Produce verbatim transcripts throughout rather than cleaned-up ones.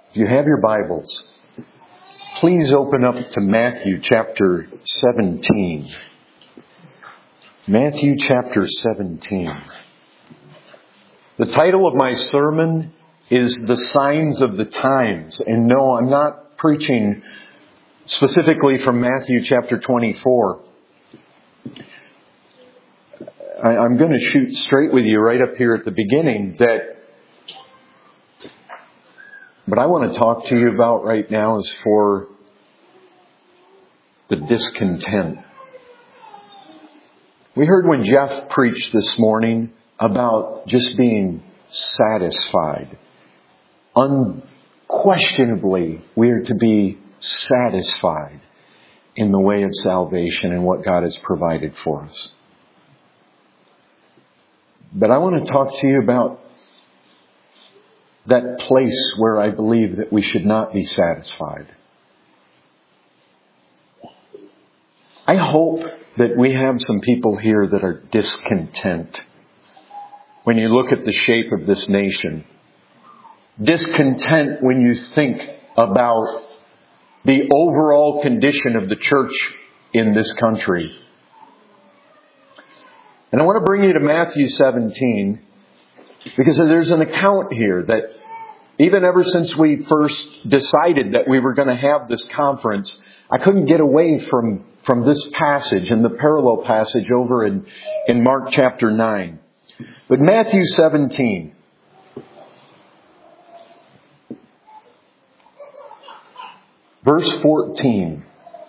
If you have your Bibles, please open up to Matthew chapter seventeen. Matthew chapter seventeen. The title of my sermon is The Signs of the Times. And no, I'm not preaching specifically from Matthew chapter twenty-four. I, I'm going to shoot straight with you right up here at the beginning that what I want to talk to you about right now is for the discontent. We heard when Jeff preached this morning about just being satisfied. Unquestionably, we are to be satisfied in the way of salvation and what God has provided for us. But I want to talk to you about that place where I believe that we should not be satisfied. I hope that we have some people here that are discontent. When you look at the shape of this nation, discontent when you think about the overall condition of the church in this country. And I want to bring you to Matthew seventeen, because there's an account here that even ever since we first decided that we were going to have this conference, I couldn't get away from, from this passage and the parallel passage over in, in Mark chapter nine. But Matthew seventeen. Verse fourteen.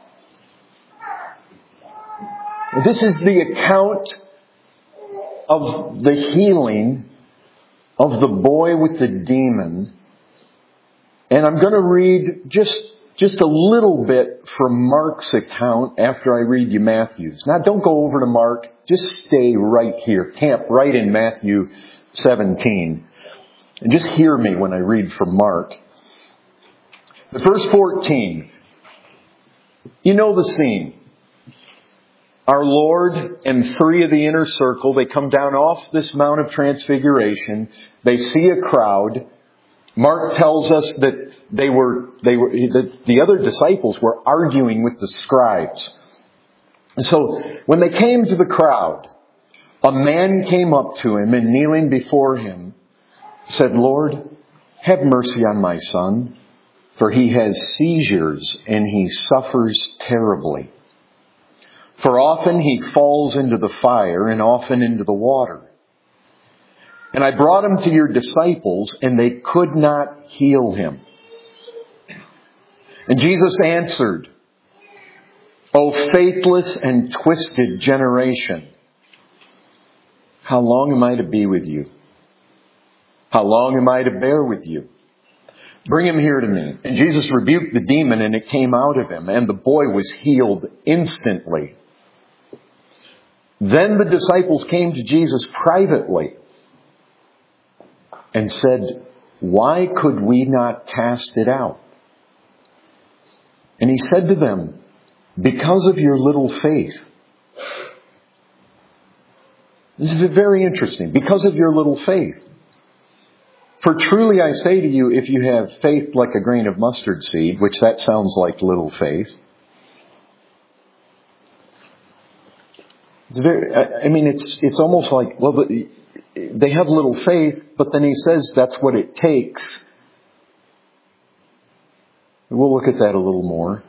This is the account of the healing of the boy with the demon. And I'm going to read just, just a little bit from Mark's account after I read you Matthew's. Now don't go over to Mark. Just stay right here. Camp right in Matthew seventeen. And just hear me when I read from Mark. But verse fourteen. You know the scene. Our Lord and three of the inner circle, they come down off this Mount of Transfiguration. They see a crowd. Mark tells us that they were, they were, that the other disciples were arguing with the scribes. And so when they came to the crowd, a man came up to him and kneeling before him said, "Lord, have mercy on my son, for he has seizures and he suffers terribly. For often he falls into the fire and often into the water. And I brought him to your disciples, and they could not heal him." And Jesus answered, "O faithless and twisted generation, how long am I to be with you? How long am I to bear with you? Bring him here to me." And Jesus rebuked the demon, and it came out of him, and the boy was healed instantly. Then the disciples came to Jesus privately and said, "Why could we not cast it out?" And he said to them, "Because of your little faith." This is very interesting. Because of your little faith. For truly I say to you, if you have faith like a grain of mustard seed, which that sounds like little faith. It's very, I mean, it's, it's almost like, well, they have little faith, but then he says that's what it takes. We'll look at that a little more.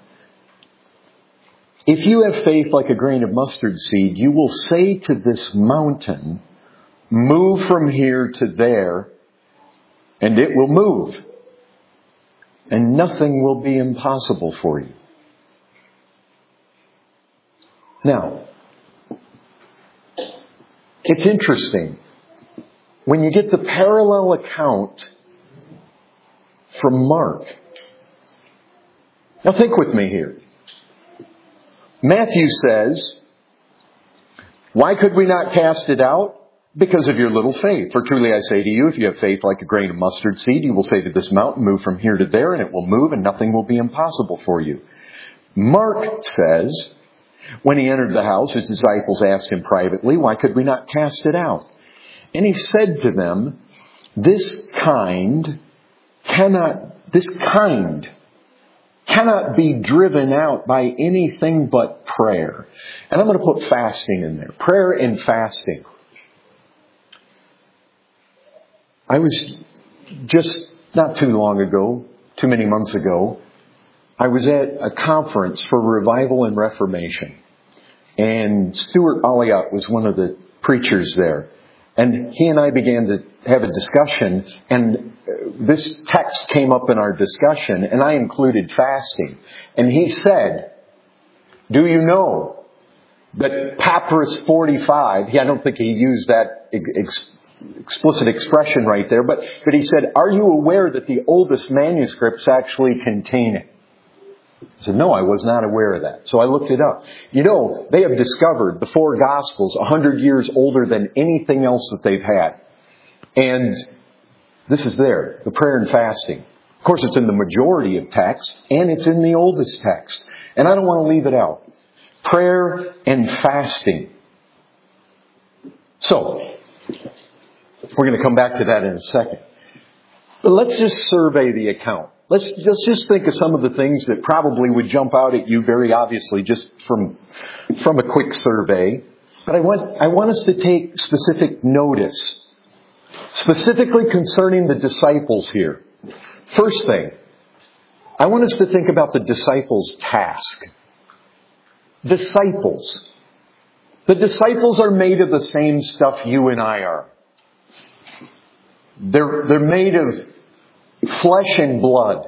If you have faith like a grain of mustard seed, you will say to this mountain, "Move from here to there," and it will move. And nothing will be impossible for you. Now, it's interesting. When you get the parallel account from Mark. Now think with me here. Matthew says, "Why could we not cast it out? Because of your little faith. For truly I say to you, if you have faith like a grain of mustard seed, you will say to this mountain, 'Move from here to there,' and it will move, and nothing will be impossible for you." Mark says, when he entered the house, his disciples asked him privately, "Why could we not cast it out?" And he said to them, "This kind cannot this kind cannot be driven out by anything but prayer. And I'm going to put fasting in there. Prayer and fasting. I was just not too long ago, too many months ago, I was at a conference for Revival and Reformation. And Stuart Alliott was one of the preachers there. And he and I began to have a discussion, and this text came up in our discussion, and I included fasting. And he said, do you know that Papyrus forty-five, I don't think he used that ex- explicit expression right there, but, but he said, are you aware that the oldest manuscripts actually contain it? I said, no, I was not aware of that. So I looked it up. You know, they have discovered the four Gospels a hundred years older than anything else that they've had. And this is there, the prayer and fasting. Of course, it's in the majority of texts, and it's in the oldest text. And I don't want to leave it out. Prayer and fasting. So, we're going to come back to that in a second. But let's just survey the account. Let's, let's just think of some of the things that probably would jump out at you very obviously just from, from a quick survey. But I want, I want us to take specific notice, specifically concerning the disciples here. First thing, I want us to think about the disciples' task. Disciples. The disciples are made of the same stuff you and I are. They're, they're made of flesh and blood.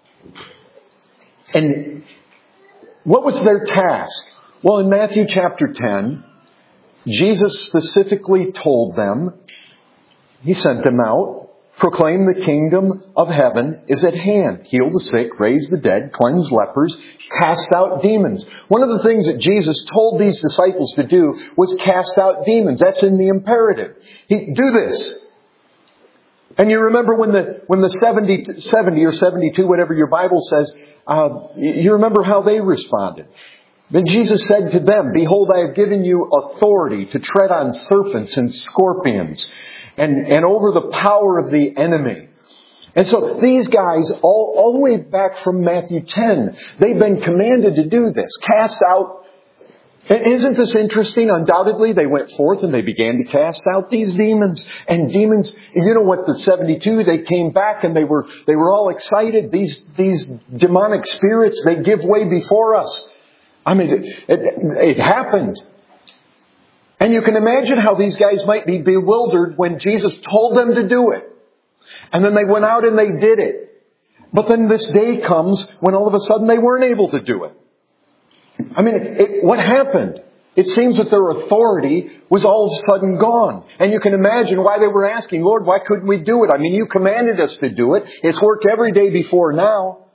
And what was their task? Well, in Matthew chapter ten, Jesus specifically told them, He sent them out, proclaim the kingdom of heaven is at hand. Heal the sick, raise the dead, cleanse lepers, cast out demons. One of the things that Jesus told these disciples to do was cast out demons. That's in the imperative. He, do this. And you remember when the when the seventy, seventy or seventy-two, whatever your Bible says, uh, you remember how they responded. Then Jesus said to them, behold, I have given you authority to tread on serpents and scorpions and, and over the power of the enemy. And so these guys, all, all the way back from Matthew ten, they've been commanded to do this. Cast out. Isn't this interesting? Undoubtedly, they went forth and they began to cast out these demons. And demons, you know what, the seventy-two, they came back and they were they were all excited. These these demonic spirits, they give way before us. I mean, it, it, it happened. And you can imagine how these guys might be bewildered when Jesus told them to do it. And then they went out and they did it. But then this day comes when all of a sudden they weren't able to do it. I mean, it, it, what happened? It seems that their authority was all of a sudden gone. And you can imagine why they were asking, Lord, why couldn't we do it? I mean, you commanded us to do it. It's worked every day before now.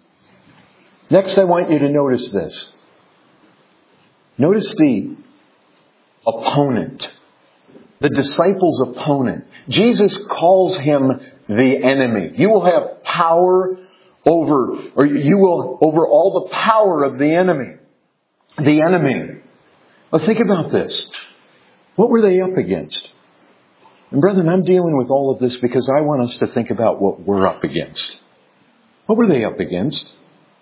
Next, I want you to notice this. Notice the opponent. The disciples' opponent. Jesus calls him the enemy. You will have power over, or you will, over all the power of the enemy. The enemy. Well, think about this. What were they up against? And brethren, I'm dealing with all of this because I want us to think about what we're up against. What were they up against?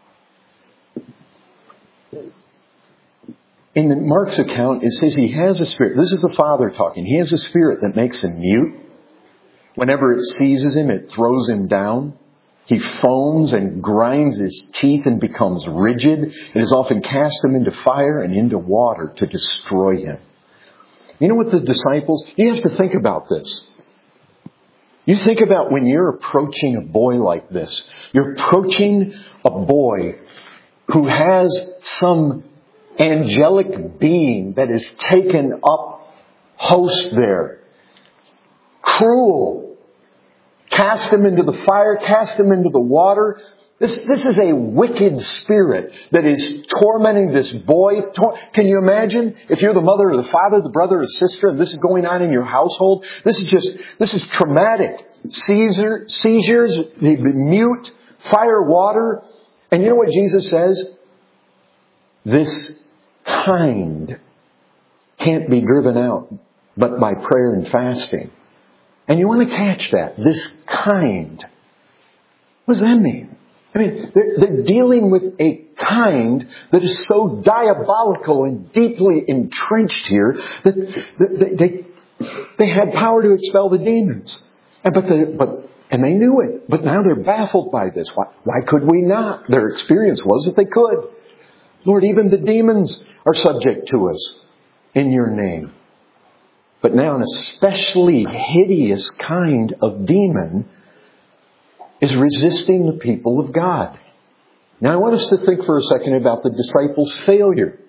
In Mark's account, it says he has a spirit. This is the Father talking. He has a spirit that makes him mute. Whenever it seizes him, it throws him down. He foams and grinds his teeth and becomes rigid. It has often cast him into fire and into water to destroy him. You know what the disciples, you have to think about this. You think about when you're approaching a boy like this. You're approaching a boy who has some angelic being that is taken up host there. Cruel. Cast him into the fire, cast him into the water. This, this is a wicked spirit that is tormenting this boy. Can you imagine if you're the mother or the father, the brother or sister, and this is going on in your household? This is just, this is traumatic. Seizure, seizures, mute, fire, water. And you know what Jesus says? This kind can't be driven out but by prayer and fasting. And you want to catch that. This kind. What does that mean? I mean, they're, they're dealing with a kind that is so diabolical and deeply entrenched here that they, they, they had power to expel the demons. And, but, the, but, and they knew it. But now they're baffled by this. Why, why could we not? Their experience was that they could. Lord, even the demons are subject to us in your name. But now an especially hideous kind of demon is resisting the people of God. Now I want us to think for a second about the disciples' failure.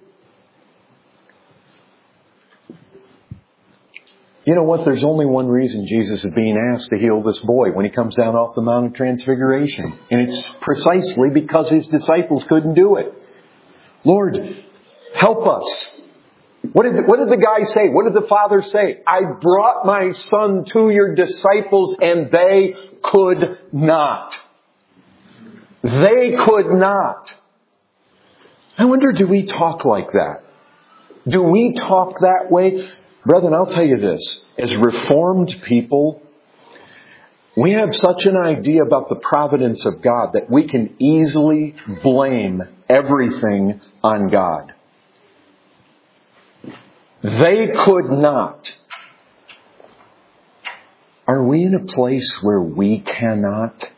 You know what? There's only one reason Jesus is being asked to heal this boy when he comes down off the Mount of Transfiguration. And it's precisely because his disciples couldn't do it. Lord, help us. What did, what did the guy say? What did the father say? I brought my son to your disciples and they could not. They could not. I wonder, do we talk like that? Do we talk that way? Brethren, I'll tell you this. As Reformed people, we have such an idea about the providence of God that we can easily blame everything on God. They could not. Are we in a place where we cannot?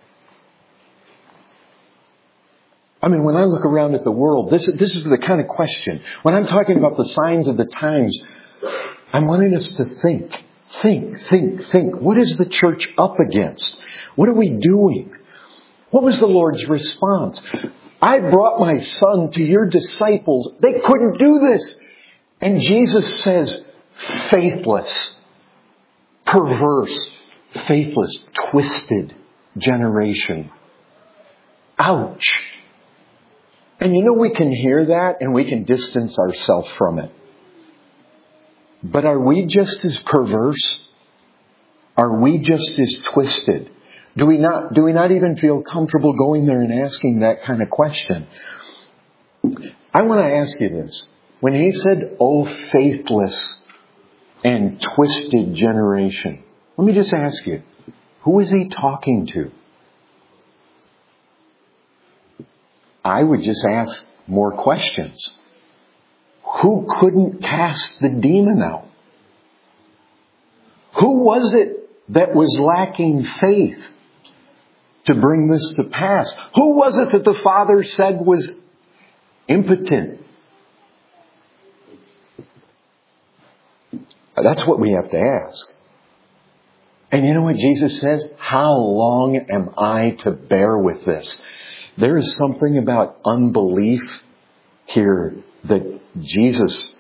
I mean, when I look around at the world, this, this is the kind of question. When I'm talking about the signs of the times, I'm wanting us to think. Think, think, think. What is the church up against? What are we doing? What was the Lord's response? I brought my son to your disciples. They couldn't do this. And Jesus says, faithless, perverse, faithless, twisted generation. Ouch. And you know, we can hear that and we can distance ourselves from it. But are we just as perverse? Are we just as twisted? Do we not, do we not even feel comfortable going there and asking that kind of question? I want to ask you this. When he said, "O faithless and twisted generation," let me just ask you, who is he talking to? I would just ask more questions. Who couldn't cast the demon out? Who was it that was lacking faith to bring this to pass? Who was it that the Father said was impotent? That's what we have to ask. And you know what Jesus says? How long am I to bear with this? There is something about unbelief here that Jesus,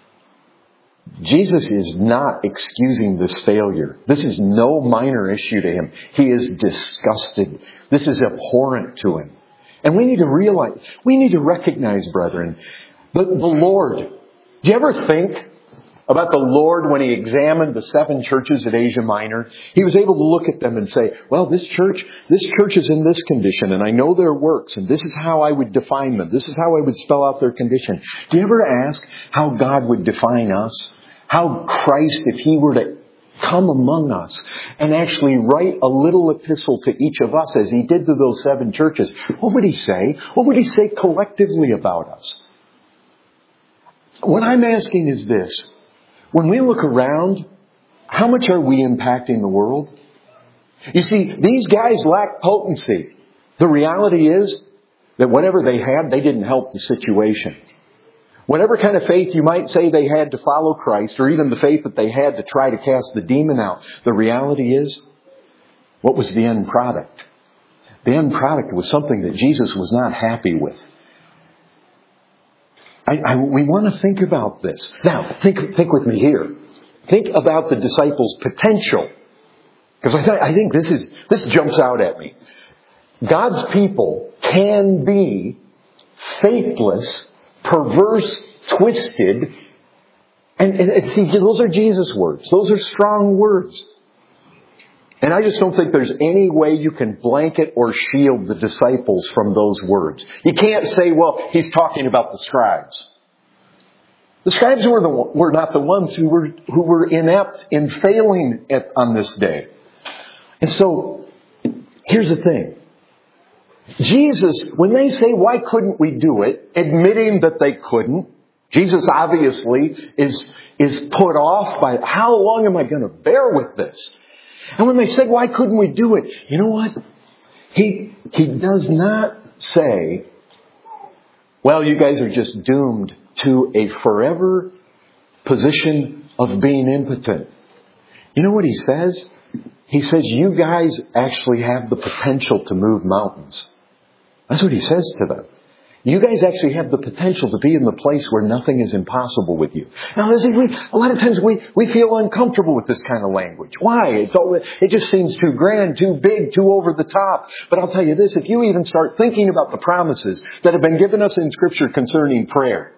Jesus is not excusing this failure. This is no minor issue to him. He is disgusted. This is abhorrent to him. And we need to realize, we need to recognize, brethren, that the Lord, do you ever think about the Lord when he examined the seven churches at Asia Minor? He was able to look at them and say, well, this church, this church is in this condition, and I know their works, and this is how I would define them. This is how I would spell out their condition. Do you ever ask how God would define us? How Christ, if he were to come among us and actually write a little epistle to each of us as he did to those seven churches, what would he say? What would he say collectively about us? What I'm asking is this. When we look around, how much are we impacting the world? You see, these guys lack potency. The reality is that whatever they had, they didn't help the situation. Whatever kind of faith you might say they had to follow Christ, or even the faith that they had to try to cast the demon out, the reality is, what was the end product? The end product was something that Jesus was not happy with. I, I, we want to think about this. Now, think, think with me here. Think about the disciples' potential. Because I, th- I think this is, this jumps out at me. God's people can be faithless, perverse, twisted, and, and, and see, those are Jesus' words. Those are strong words. And I just don't think there's any way you can blanket or shield the disciples from those words. You can't say, well, he's talking about the scribes. The scribes were, the, were not the ones who were, who were inept in failing at, on this day. And so, here's the thing. Jesus, when they say, why couldn't we do it? Admitting that they couldn't. Jesus obviously is, is put off by, how long am I going to bear with this? And when they say, why couldn't we do it? You know what? He, he does not say, well, you guys are just doomed to a forever position of being impotent. You know what he says? He says, you guys actually have the potential to move mountains. That's what he says to them. You guys actually have the potential to be in the place where nothing is impossible with you. Now, listen, we, a lot of times we, we feel uncomfortable with this kind of language. Why? It's all, it just seems too grand, too big, too over the top. But I'll tell you this, if you even start thinking about the promises that have been given us in Scripture concerning prayer,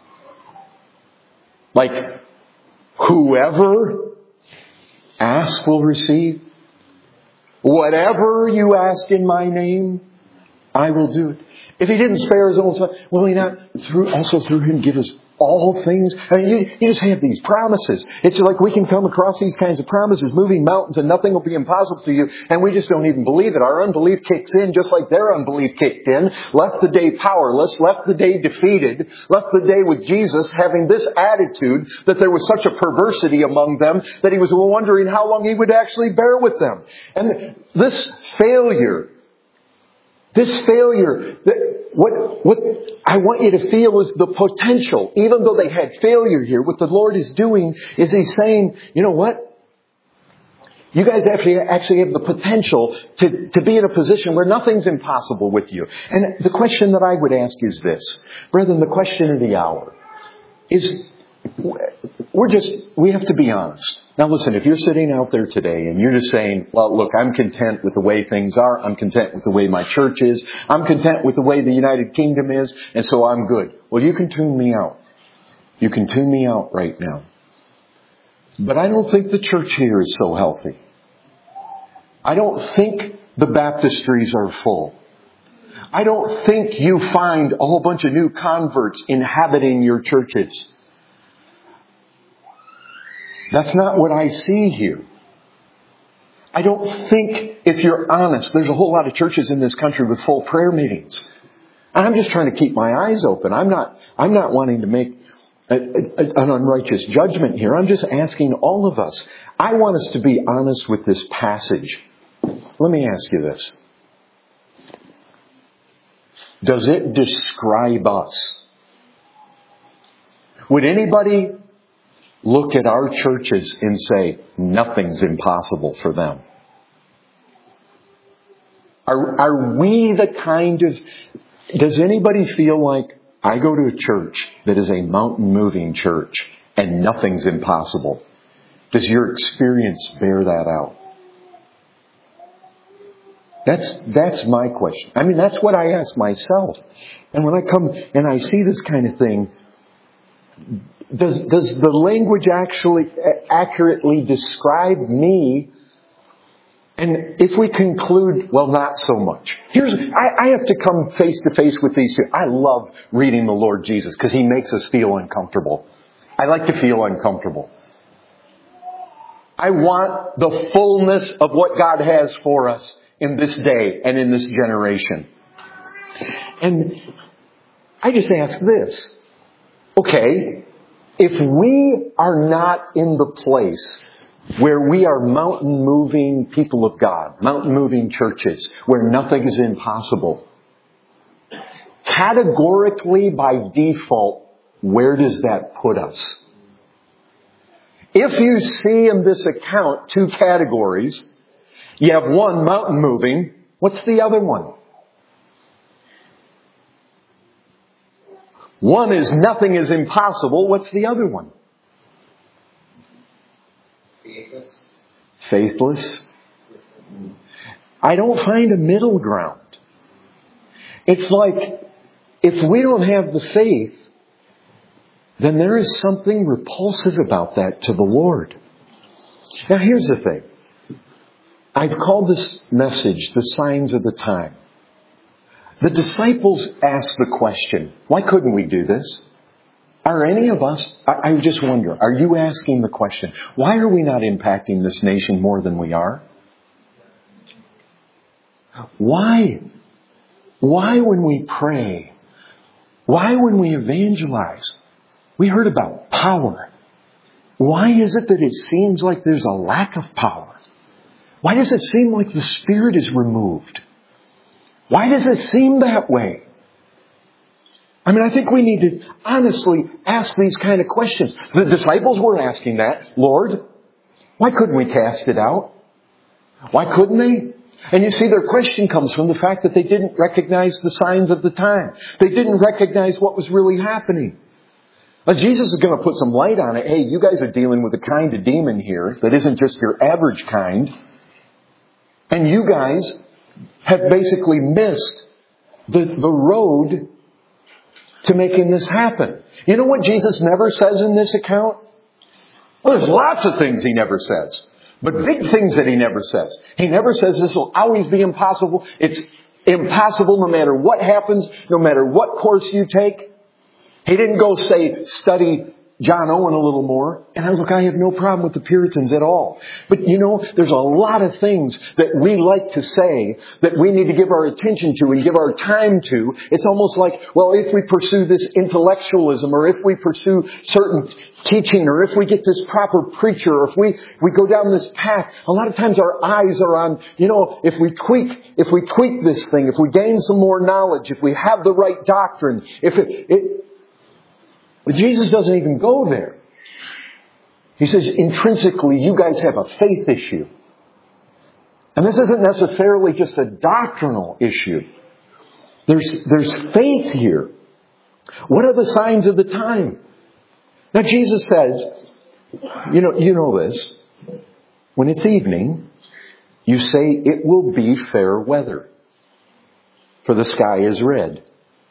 like, whoever asks will receive, whatever you ask in my name, I will do it. If He didn't spare His own Son, will He not through, also through Him give us all things? I mean, you, you just have these promises. It's like we can come across these kinds of promises, moving mountains, and nothing will be impossible to you, and we just don't even believe it. Our unbelief kicks in just like their unbelief kicked in, left the day powerless, left the day defeated, left the day with Jesus having this attitude that there was such a perversity among them that He was wondering how long He would actually bear with them. And this failure This failure, what, what I want you to feel is the potential. Even though they had failure here, what the Lord is doing is He's saying, you know what? You guys actually, actually have the potential to, to be in a position where nothing's impossible with you. And the question that I would ask is this. Brethren, the question of the hour is, we're just, we have to be honest. Now listen, if you're sitting out there today and you're just saying, well, look, I'm content with the way things are. I'm content with the way my church is. I'm content with the way the United Kingdom is. And so I'm good. Well, you can tune me out. You can tune me out right now. But I don't think the church here is so healthy. I don't think the baptistries are full. I don't think you find a whole bunch of new converts inhabiting your churches. That's not what I see here. I don't think, if you're honest, there's a whole lot of churches in this country with full prayer meetings. And I'm just trying to keep my eyes open. I'm not, I'm not wanting to make a, a, an unrighteous judgment here. I'm just asking all of us. I want us to be honest with this passage. Let me ask you this. Does it describe us? Would anybody look at our churches and say, nothing's impossible for them? Are, are we the kind of... Does anybody feel like, I go to a church that is a mountain-moving church and nothing's impossible? Does your experience bear that out? That's, that's my question. I mean, that's what I ask myself. And when I come and I see this kind of thing, Does, does the language actually accurately describe me? And if we conclude, well, not so much. Here's, I, I have to come face to face with these two. I love reading the Lord Jesus because He makes us feel uncomfortable. I like to feel uncomfortable. I want the fullness of what God has for us in this day and in this generation. And I just ask this. Okay, if we are not in the place where we are mountain-moving people of God, mountain-moving churches, where nothing is impossible, categorically by default, where does that put us? If you see in this account two categories, you have one, mountain-moving. What's the other one? One is nothing is impossible. What's the other one? Faithless. Faithless. I don't find a middle ground. It's like, if we don't have the faith, then there is something repulsive about that to the Lord. Now here's the thing. I've called this message the signs of the time. The disciples asked the question, why couldn't we do this? Are any of us, I, I just wonder, are you asking the question, why are we not impacting this nation more than we are? Why? Why when we pray, why when we evangelize, we heard about power. Why is it that it seems like there's a lack of power? Why does it seem like the Spirit is removed? Why does it seem that way? I mean, I think we need to honestly ask these kind of questions. The disciples were asking that. Lord, why couldn't we cast it out? Why couldn't they? And you see, their question comes from the fact that they didn't recognize the signs of the time. They didn't recognize what was really happening. Now, Jesus is going to put some light on it. Hey, you guys are dealing with a kind of demon here that isn't just your average kind. And you guys have basically missed the, the road to making this happen. You know what Jesus never says in this account? Well, there's lots of things He never says. But big things that He never says. He never says this will always be impossible. It's impossible no matter what happens, no matter what course you take. He didn't go say, study John Owen a little more. And I look, I have no problem with the Puritans at all. But you know, there's a lot of things that we like to say that we need to give our attention to and give our time to. It's almost like, well, if we pursue this intellectualism, or if we pursue certain teaching, or if we get this proper preacher, or if we, we go down this path, a lot of times our eyes are on, you know, if we tweak, if we tweak this thing, if we gain some more knowledge, if we have the right doctrine, if it, it But Jesus doesn't even go there. He says, intrinsically, you guys have a faith issue. And this isn't necessarily just a doctrinal issue. There's, there's faith here. What are the signs of the time? Now, Jesus says, you know, you know this. When it's evening, you say it will be fair weather, for the sky is red.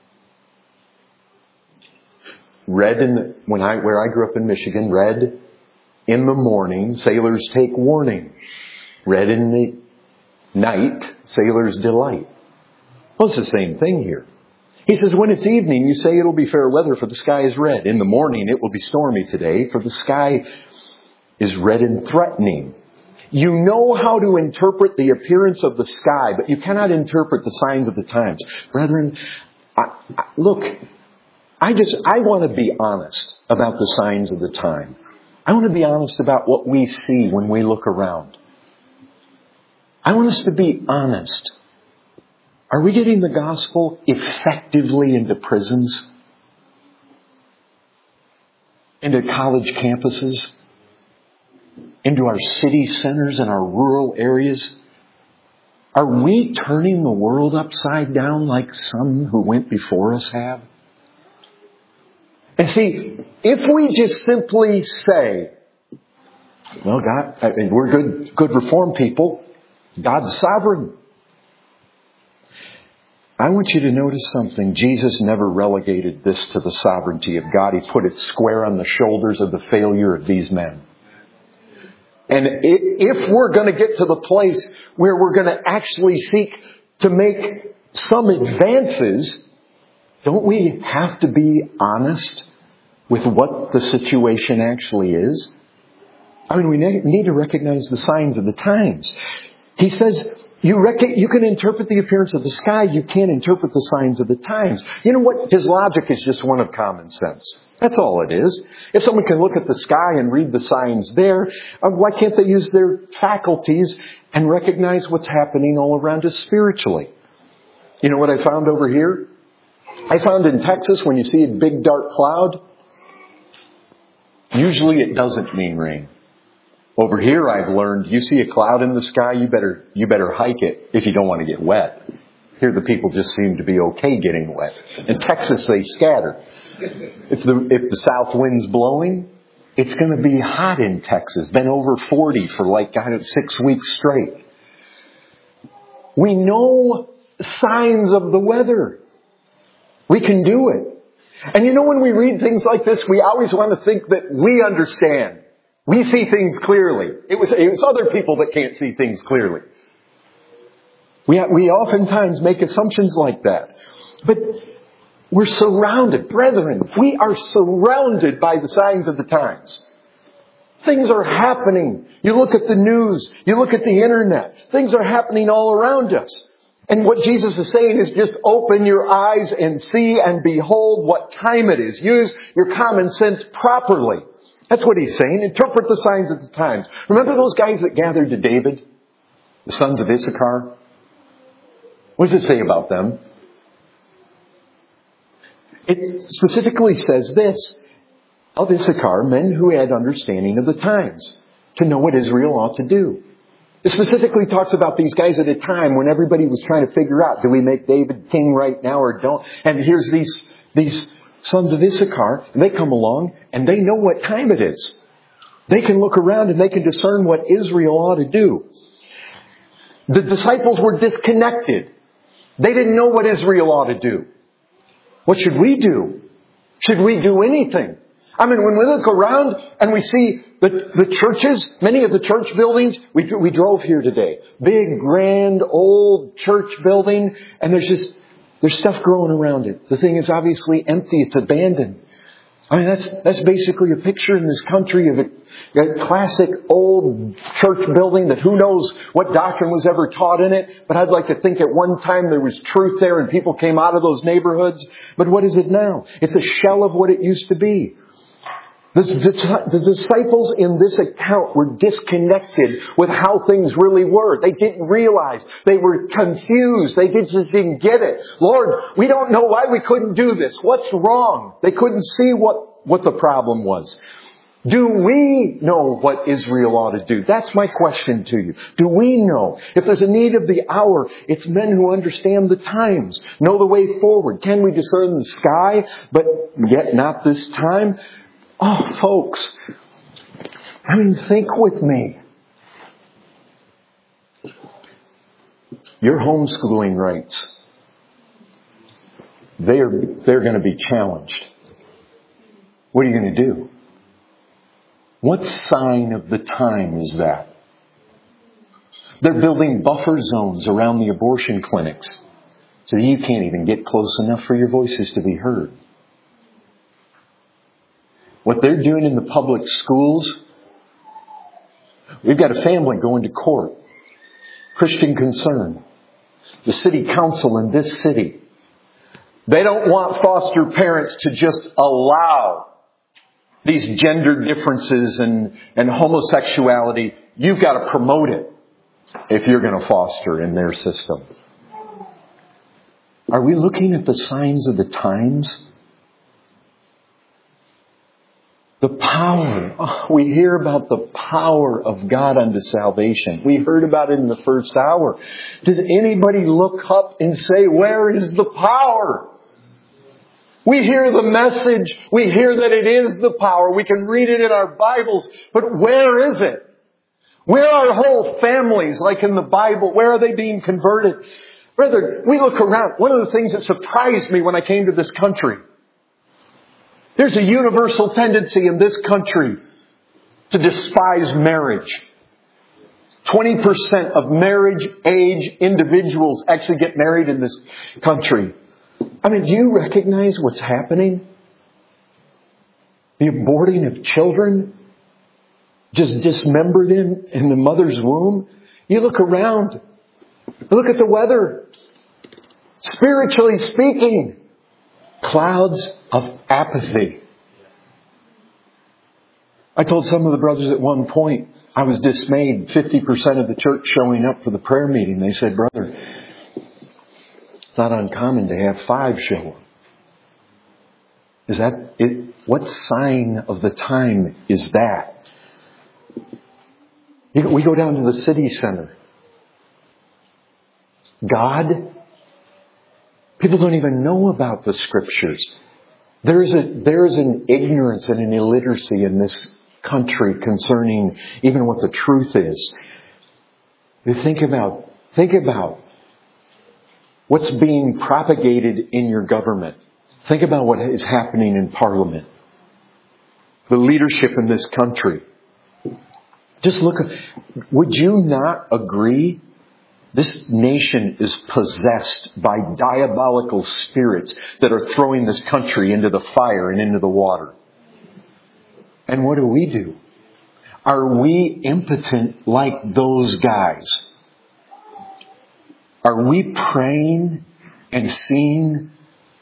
Red in the, when I, where I grew up in Michigan, red in the morning, sailors take warning. Red in the night, sailors delight. Well, it's the same thing here. He says, when it's evening, you say it'll be fair weather, for the sky is red. In the morning, it will be stormy today, for the sky is red and threatening. You know how to interpret the appearance of the sky, but you cannot interpret the signs of the times. Brethren, I, I, look, I just, I want to be honest about the signs of the time. I want to be honest about what we see when we look around. I want us to be honest. Are we getting the gospel effectively into prisons? Into college campuses? Into our city centers and our rural areas? Are we turning the world upside down like some who went before us have? And see, if we just simply say, well, God, I mean, we're good, good reformed people. God's sovereign. I want you to notice something. Jesus never relegated this to the sovereignty of God. He put it square on the shoulders of the failure of these men. And if we're going to get to the place where we're going to actually seek to make some advances, don't we have to be honest with what the situation actually is? I mean, we need to recognize the signs of the times. He says, you, rec- you can interpret the appearance of the sky, you can't interpret the signs of the times. You know what? His logic is just one of common sense. That's all it is. If someone can look at the sky and read the signs there, uh, why can't they use their faculties and recognize what's happening all around us spiritually? You know what I found over here? I found in Texas, when you see a big dark cloud, usually it doesn't mean rain. Over here, I've learned, you see a cloud in the sky, you better you better hike it if you don't want to get wet. Here, the people just seem to be okay getting wet. In Texas, they scatter. If the if the south wind's blowing, it's going to be hot in Texas. Been over forty for like God, six weeks straight. We know signs of the weather. We can do it. And you know, when we read things like this, we always want to think that we understand. We see things clearly. It was, it was other people that can't see things clearly. We, we oftentimes make assumptions like that. But we're surrounded, brethren, we are surrounded by the signs of the times. Things are happening. You look at the news. You look at the internet. Things are happening all around us. And what Jesus is saying is just open your eyes and see and behold what time it is. Use your common sense properly. That's what he's saying. Interpret the signs of the times. Remember those guys that gathered to David? The sons of Issachar? What does it say about them? It specifically says this. Of Issachar, men who had understanding of the times, to know what Israel ought to do. It specifically talks about these guys at a time when everybody was trying to figure out, do we make David king right now or don't? And here's these, these sons of Issachar, and they come along and they know what time it is. They can look around and they can discern what Israel ought to do. The disciples were disconnected. They didn't know what Israel ought to do. What should we do? Should we do anything? I mean, when we look around and we see the, the churches, many of the church buildings, we, we drove here today. Big, grand, old church building, and there's just, there's stuff growing around it. The thing is obviously empty, it's abandoned. I mean, that's, that's basically a picture in this country of a, a classic old church building that who knows what doctrine was ever taught in it. But I'd like to think at one time there was truth there and people came out of those neighborhoods. But what is it now? It's a shell of what it used to be. The, the, the disciples in this account were disconnected with how things really were. They didn't realize. They were confused. They just didn't get it. Lord, we don't know why we couldn't do this. What's wrong? They couldn't see what, what the problem was. Do we know what Israel ought to do? That's my question to you. Do we know? If there's a need of the hour, it's men who understand the times, know the way forward. Can we discern the sky, but yet not this time? Oh, folks, I mean, think with me. Your homeschooling rights, they're, they're going to be challenged. What are you going to do? What sign of the time is that? They're building buffer zones around the abortion clinics so that you can't even get close enough for your voices to be heard. What they're doing in the public schools, we've got a family going to court. Christian Concern. The city council in this city. They don't want foster parents to just allow these gender differences and, and homosexuality. You've got to promote it if you're going to foster in their system. Are we looking at the signs of the times? The power. Oh, we hear about the power of God unto salvation. We heard about it in the first hour. Does anybody look up and say, where is the power? We hear the message. We hear that it is the power. We can read it in our Bibles. But where is it? Where are whole families like in the Bible? Where are they being converted? Brother, we look around. One of the things that surprised me when I came to this country, there's a universal tendency in this country to despise marriage. twenty percent of marriage-age individuals actually get married in this country. I mean, do you recognize what's happening? The aborting of children? Just dismember them in the mother's womb? You look around. Look at the weather. Spiritually speaking, clouds of apathy. I told some of the brothers at one point, I was dismayed, fifty percent of the church showing up for the prayer meeting. They said, brother, it's not uncommon to have five show up. Is that it? What sign of the time is that? We go down to the city center. God, people don't even know about the Scriptures. There is a there is an ignorance and an illiteracy in this country concerning even what the truth is. You think about think about what's being propagated in your government. Think about what is happening in Parliament. The leadership in this country. Just look at, would you not agree? This nation is possessed by diabolical spirits that are throwing this country into the fire and into the water. And what do we do? Are we impotent like those guys? Are we praying and seeing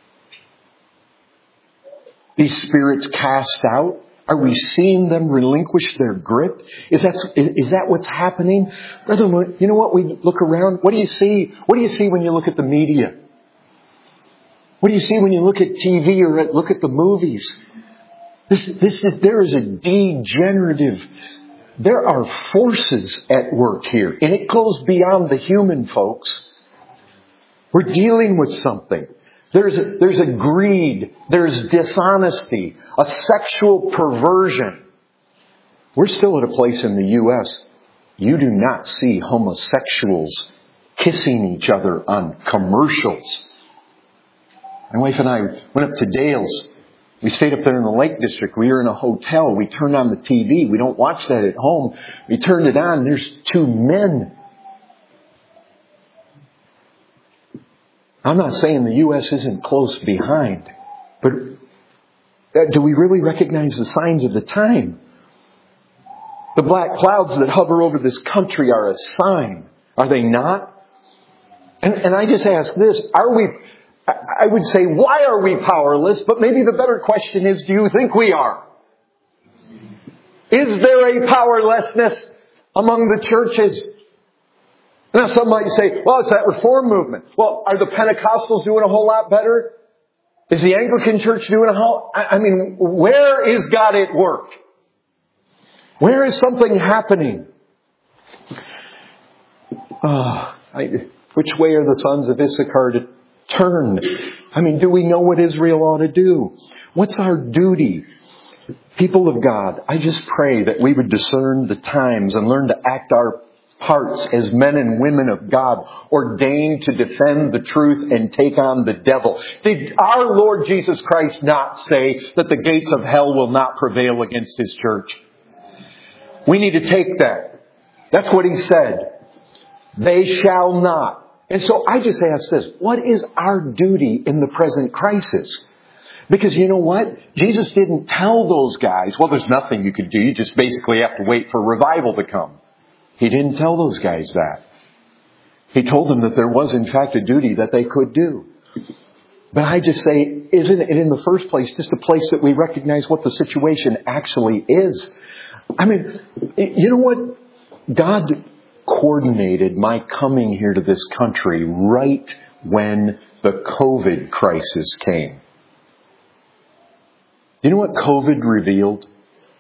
these spirits cast out? Are we seeing them relinquish their grip? Is that, is that what's happening? Brother, you know what? We look around. What do you see? What do you see when you look at the media? What do you see when you look at T V or at, look at the movies? This, this is, there is a degenerative, there are forces at work here. And it goes beyond the human, folks. We're dealing with something. There's a, there's a greed. There's dishonesty. A sexual perversion. We're still at a place in the U S you do not see homosexuals kissing each other on commercials. My wife and I went up to Dale's. We stayed up there in the Lake District. We were in a hotel. We turned on the T V. We don't watch that at home. We turned it on. There's two men. I'm not saying the U S isn't close behind, but do we really recognize the signs of the time? The black clouds that hover over this country are a sign. Are they not? And, and I just ask this, are we, I would say, why are we powerless? But maybe the better question is, do you think we are? Is there a powerlessness among the churches? Now some might say, well, it's that reform movement. Well, are the Pentecostals doing a whole lot better? Is the Anglican Church doing a whole... I mean, where is God at work? Where is something happening? Oh, I, which way are the sons of Issachar to turn? I mean, do we know what Israel ought to do? What's our duty? People of God, I just pray that we would discern the times and learn to act our parts as men and women of God, ordained to defend the truth and take on the devil. Did our Lord Jesus Christ not say that the gates of hell will not prevail against His church? We need to take that. That's what He said. They shall not. And so I just ask this, what is our duty in the present crisis? Because you know what? Jesus didn't tell those guys, well, there's nothing you could do. You just basically have to wait for revival to come. He didn't tell those guys that. He told them that there was, in fact, a duty that they could do. But I just say, isn't it in the first place just a place that we recognize what the situation actually is? I mean, you know what? God coordinated my coming here to this country right when the COVID crisis came. You know what COVID revealed?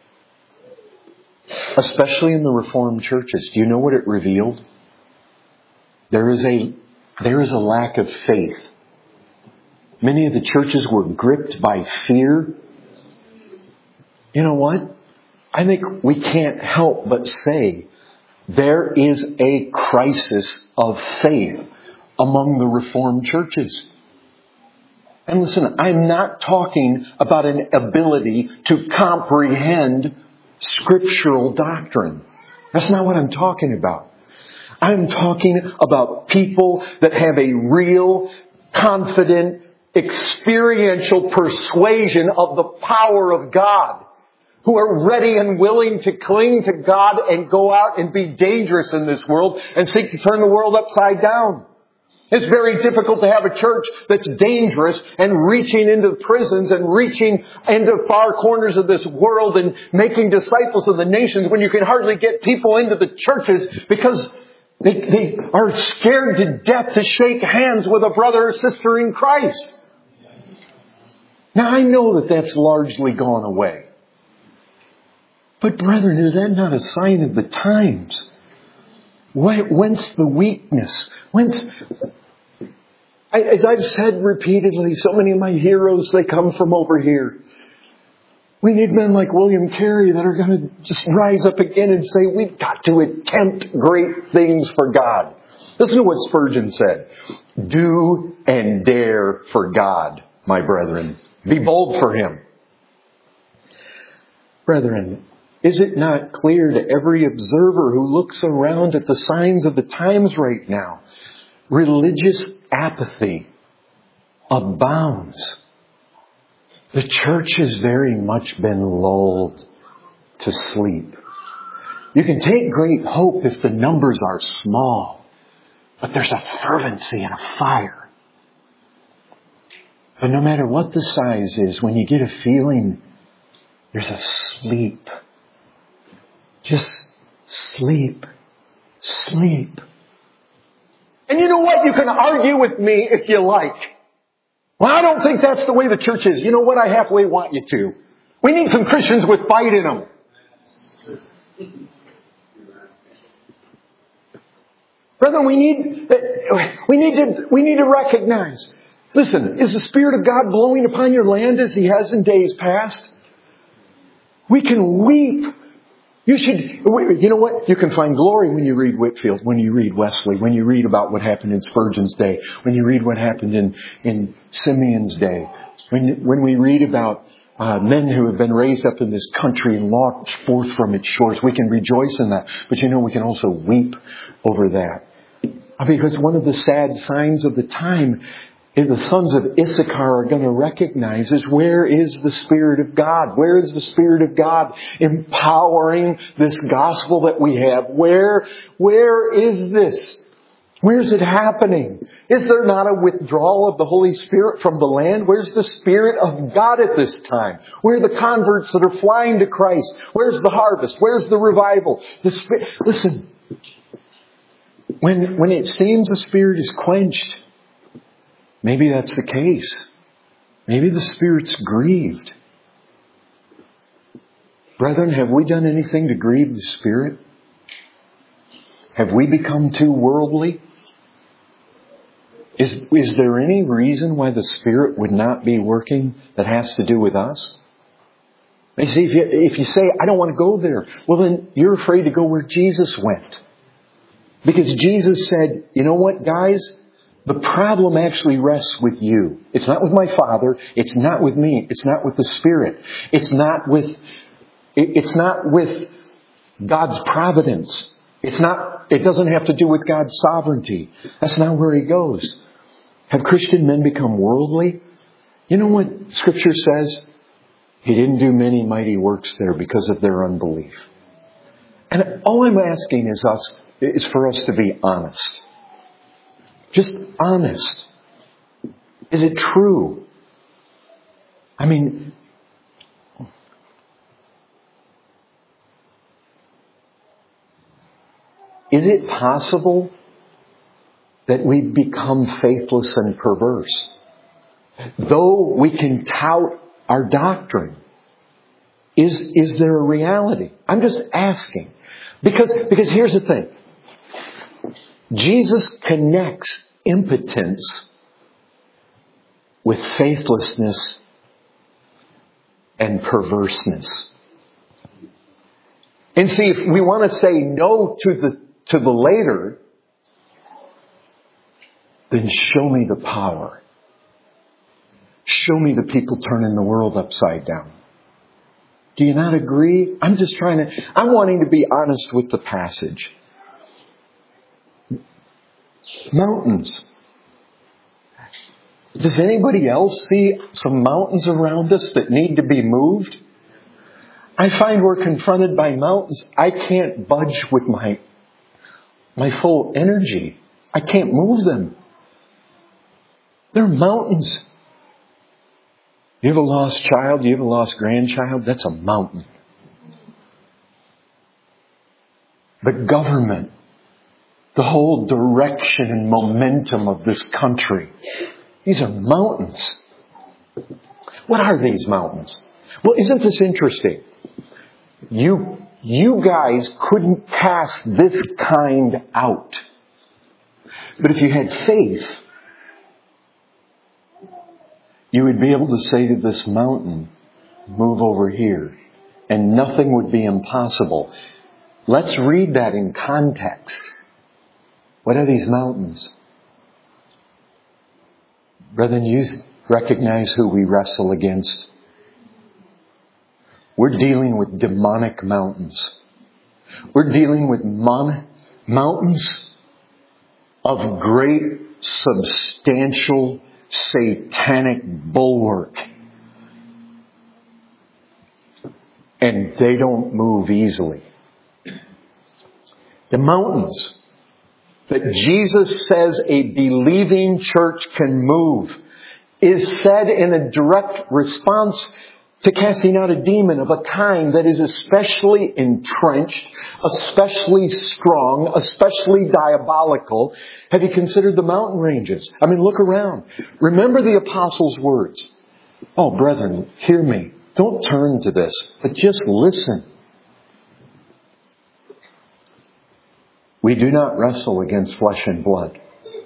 Especially in the Reformed churches. Do you know what it revealed? There is a, there is a lack of faith. Many of the churches were gripped by fear. You know what? I think we can't help but say there is a crisis of faith among the Reformed churches. And listen, I'm not talking about an ability to comprehend scriptural doctrine. That's not what I'm talking about. I'm talking about people that have a real, confident, experiential persuasion of the power of God, who are ready and willing to cling to God and go out and be dangerous in this world and seek to turn the world upside down. It's very difficult to have a church that's dangerous and reaching into prisons and reaching into far corners of this world and making disciples of the nations when you can hardly get people into the churches because they, they are scared to death to shake hands with a brother or sister in Christ. Now I know that that's largely gone away. But brethren, is that not a sign of the times? Whence the weakness? Whence, as I've said repeatedly, so many of my heroes, they come from over here. We need men like William Carey that are going to just rise up again and say, we've got to attempt great things for God. Listen to what Spurgeon said. Do and dare for God, my brethren. Be bold for Him. Brethren, is it not clear to every observer who looks around at the signs of the times right now? Religious apathy abounds. The church has very much been lulled to sleep. You can take great hope if the numbers are small. But there's a fervency and a fire. But no matter what the size is, when you get a feeling, there's a sleep. Just sleep. Sleep. And you know what? You can argue with me if you like. Well, I don't think that's the way the church is. You know what? I halfway want you to. We need some Christians with fight in them. Brethren, we need, we need to, we need to recognize. Listen, is the Spirit of God blowing upon your land as He has in days past? We can weep. You should, you know what? You can find glory when you read Whitefield, when you read Wesley, when you read about what happened in Spurgeon's day, when you read what happened in, in Simeon's day, when, when we read about uh, men who have been raised up in this country and launched forth from its shores. We can rejoice in that. But you know, we can also weep over that. Because one of the sad signs of the time the sons of Issachar are going to recognize is, where is the Spirit of God? Where is the Spirit of God empowering this gospel that we have? Where, where is this? Where is it happening? Is there not a withdrawal of the Holy Spirit from the land? Where's the Spirit of God at this time? Where are the converts that are flying to Christ? Where's the harvest? Where's the revival? The Spirit, listen, when, when it seems the Spirit is quenched, maybe that's the case. Maybe the Spirit's grieved. Brethren, have we done anything to grieve the Spirit? Have we become too worldly? Is, is there any reason why the Spirit would not be working that has to do with us? You see, if you, if you say, I don't want to go there, well then you're afraid to go where Jesus went. Because Jesus said, you know what, guys? The problem actually rests with you. It's not with my Father. It's not with me. It's not with the Spirit. It's not with, it's not with God's providence. It's not, it doesn't have to do with God's sovereignty. That's not where He goes. Have Christian men become worldly? You know what Scripture says? He didn't do many mighty works there because of their unbelief. And all I'm asking is us, is for us to be honest. Just honest. Is it true? I mean, is it possible that we become faithless and perverse? Though we can tout our doctrine, is, is there a reality? I'm just asking. Because, because here's the thing. Jesus connects impotence with faithlessness and perverseness. And see, if we want to say no to the to the later, then show me the power. Show me the people turning the world upside down. Do you not agree? I'm just trying to, I'm wanting to be honest with the passage. Mountains. Does anybody else see some mountains around us that need to be moved? I find we're confronted by mountains. I can't budge with my, my full energy. I can't move them. They're mountains. You have a lost child, you have a lost grandchild, that's a mountain. But government, the whole direction and momentum of this country, these are mountains. What are these mountains? Well, isn't this interesting? You, you guys couldn't cast this kind out. But if you had faith, you would be able to say to this mountain, move over here, and nothing would be impossible. Let's read that in context. What are these mountains? Brethren, you recognize who we wrestle against. We're dealing with demonic mountains. We're dealing with mon- mountains of great, substantial, satanic bulwark. And they don't move easily. The mountains that Jesus says a believing church can move is said in a direct response to casting out a demon of a kind that is especially entrenched, especially strong, especially diabolical. Have you considered the mountain ranges? I mean, look around. Remember the apostles' words. Oh, brethren, hear me. Don't turn to this, but just listen. We do not wrestle against flesh and blood.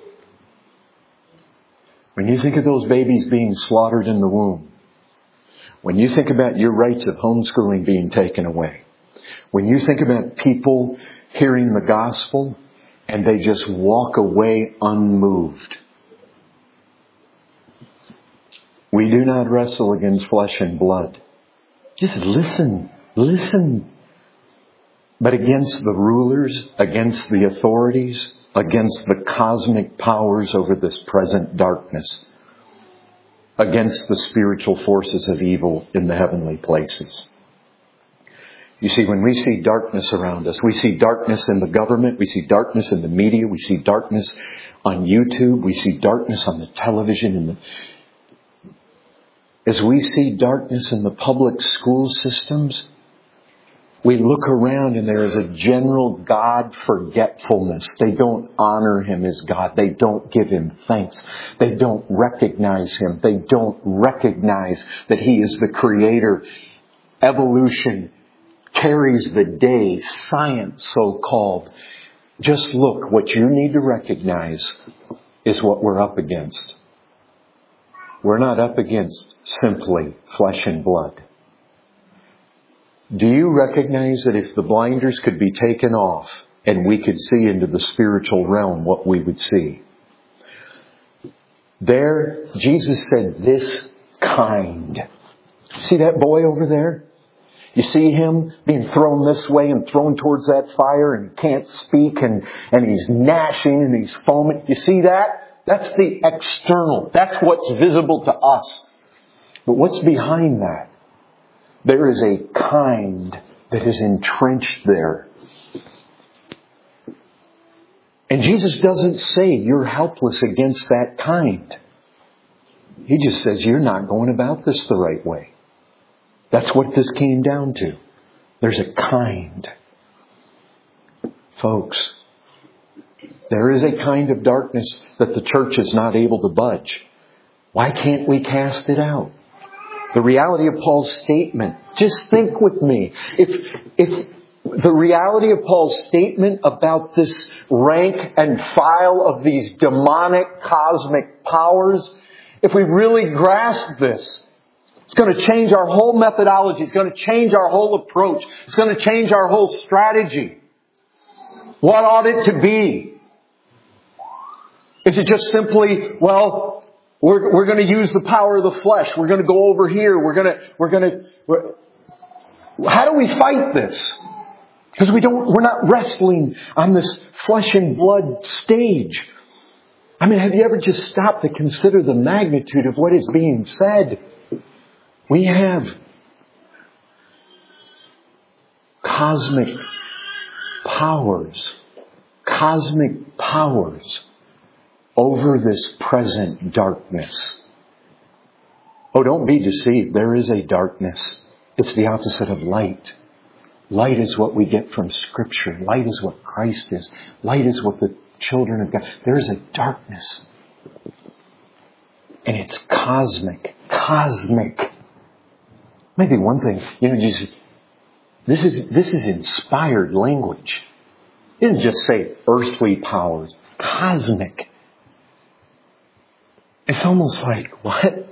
When you think of those babies being slaughtered in the womb, when you think about your rights of homeschooling being taken away, when you think about people hearing the gospel and they just walk away unmoved, we do not wrestle against flesh and blood. Just listen, listen. But against the rulers, against the authorities, against the cosmic powers over this present darkness, against the spiritual forces of evil in the heavenly places. You see, when we see darkness around us, we see darkness in the government, we see darkness in the media, we see darkness on YouTube, we see darkness on the television. In the... As we see darkness in the public school systems, we look around and there is a general God forgetfulness. They don't honor Him as God. They don't give Him thanks. They don't recognize Him. They don't recognize that He is the Creator. Evolution carries the day. Science, so-called. Just look, what you need to recognize is what we're up against. We're not up against simply flesh and blood. Do you recognize that if the blinders could be taken off and we could see into the spiritual realm, what we would see? There, Jesus said, this kind. See that boy over there? You see him being thrown this way and thrown towards that fire and can't speak and, and he's gnashing and he's foaming. You see that? That's the external. That's what's visible to us. But what's behind that? There is a kind that is entrenched there. And Jesus doesn't say you're helpless against that kind. He just says you're not going about this the right way. That's what this came down to. There's a kind. Folks, there is a kind of darkness that the church is not able to budge. Why can't we cast it out? The reality of Paul's statement. Just think with me. If, if the reality of Paul's statement about this rank and file of these demonic cosmic powers, if we really grasp this, it's going to change our whole methodology. It's going to change our whole approach. It's going to change our whole strategy. What ought it to be? Is it just simply, well, We're, we're going to use the power of the flesh. We're going to go over here. We're going to, we're going to, we're, how do we fight this? Because we don't, we're not wrestling on this flesh and blood stage. I mean, have you ever just stopped to consider the magnitude of what is being said? We have cosmic powers, cosmic powers over this present darkness. Oh, don't be deceived. There is a darkness. It's the opposite of light. Light is what we get from Scripture. Light is what Christ is. Light is what the children of God. There is a darkness. And it's cosmic. Cosmic. Maybe one thing, you know, just, this is, this is inspired language. It doesn't just say earthly powers. Cosmic. It's almost like, what?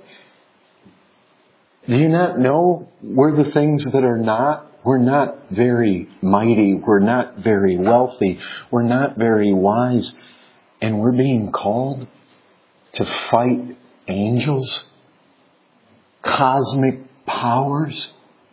Do you not know we're the things that are not? We're not very mighty. We're not very wealthy. We're not very wise. And we're being called to fight angels? Cosmic powers?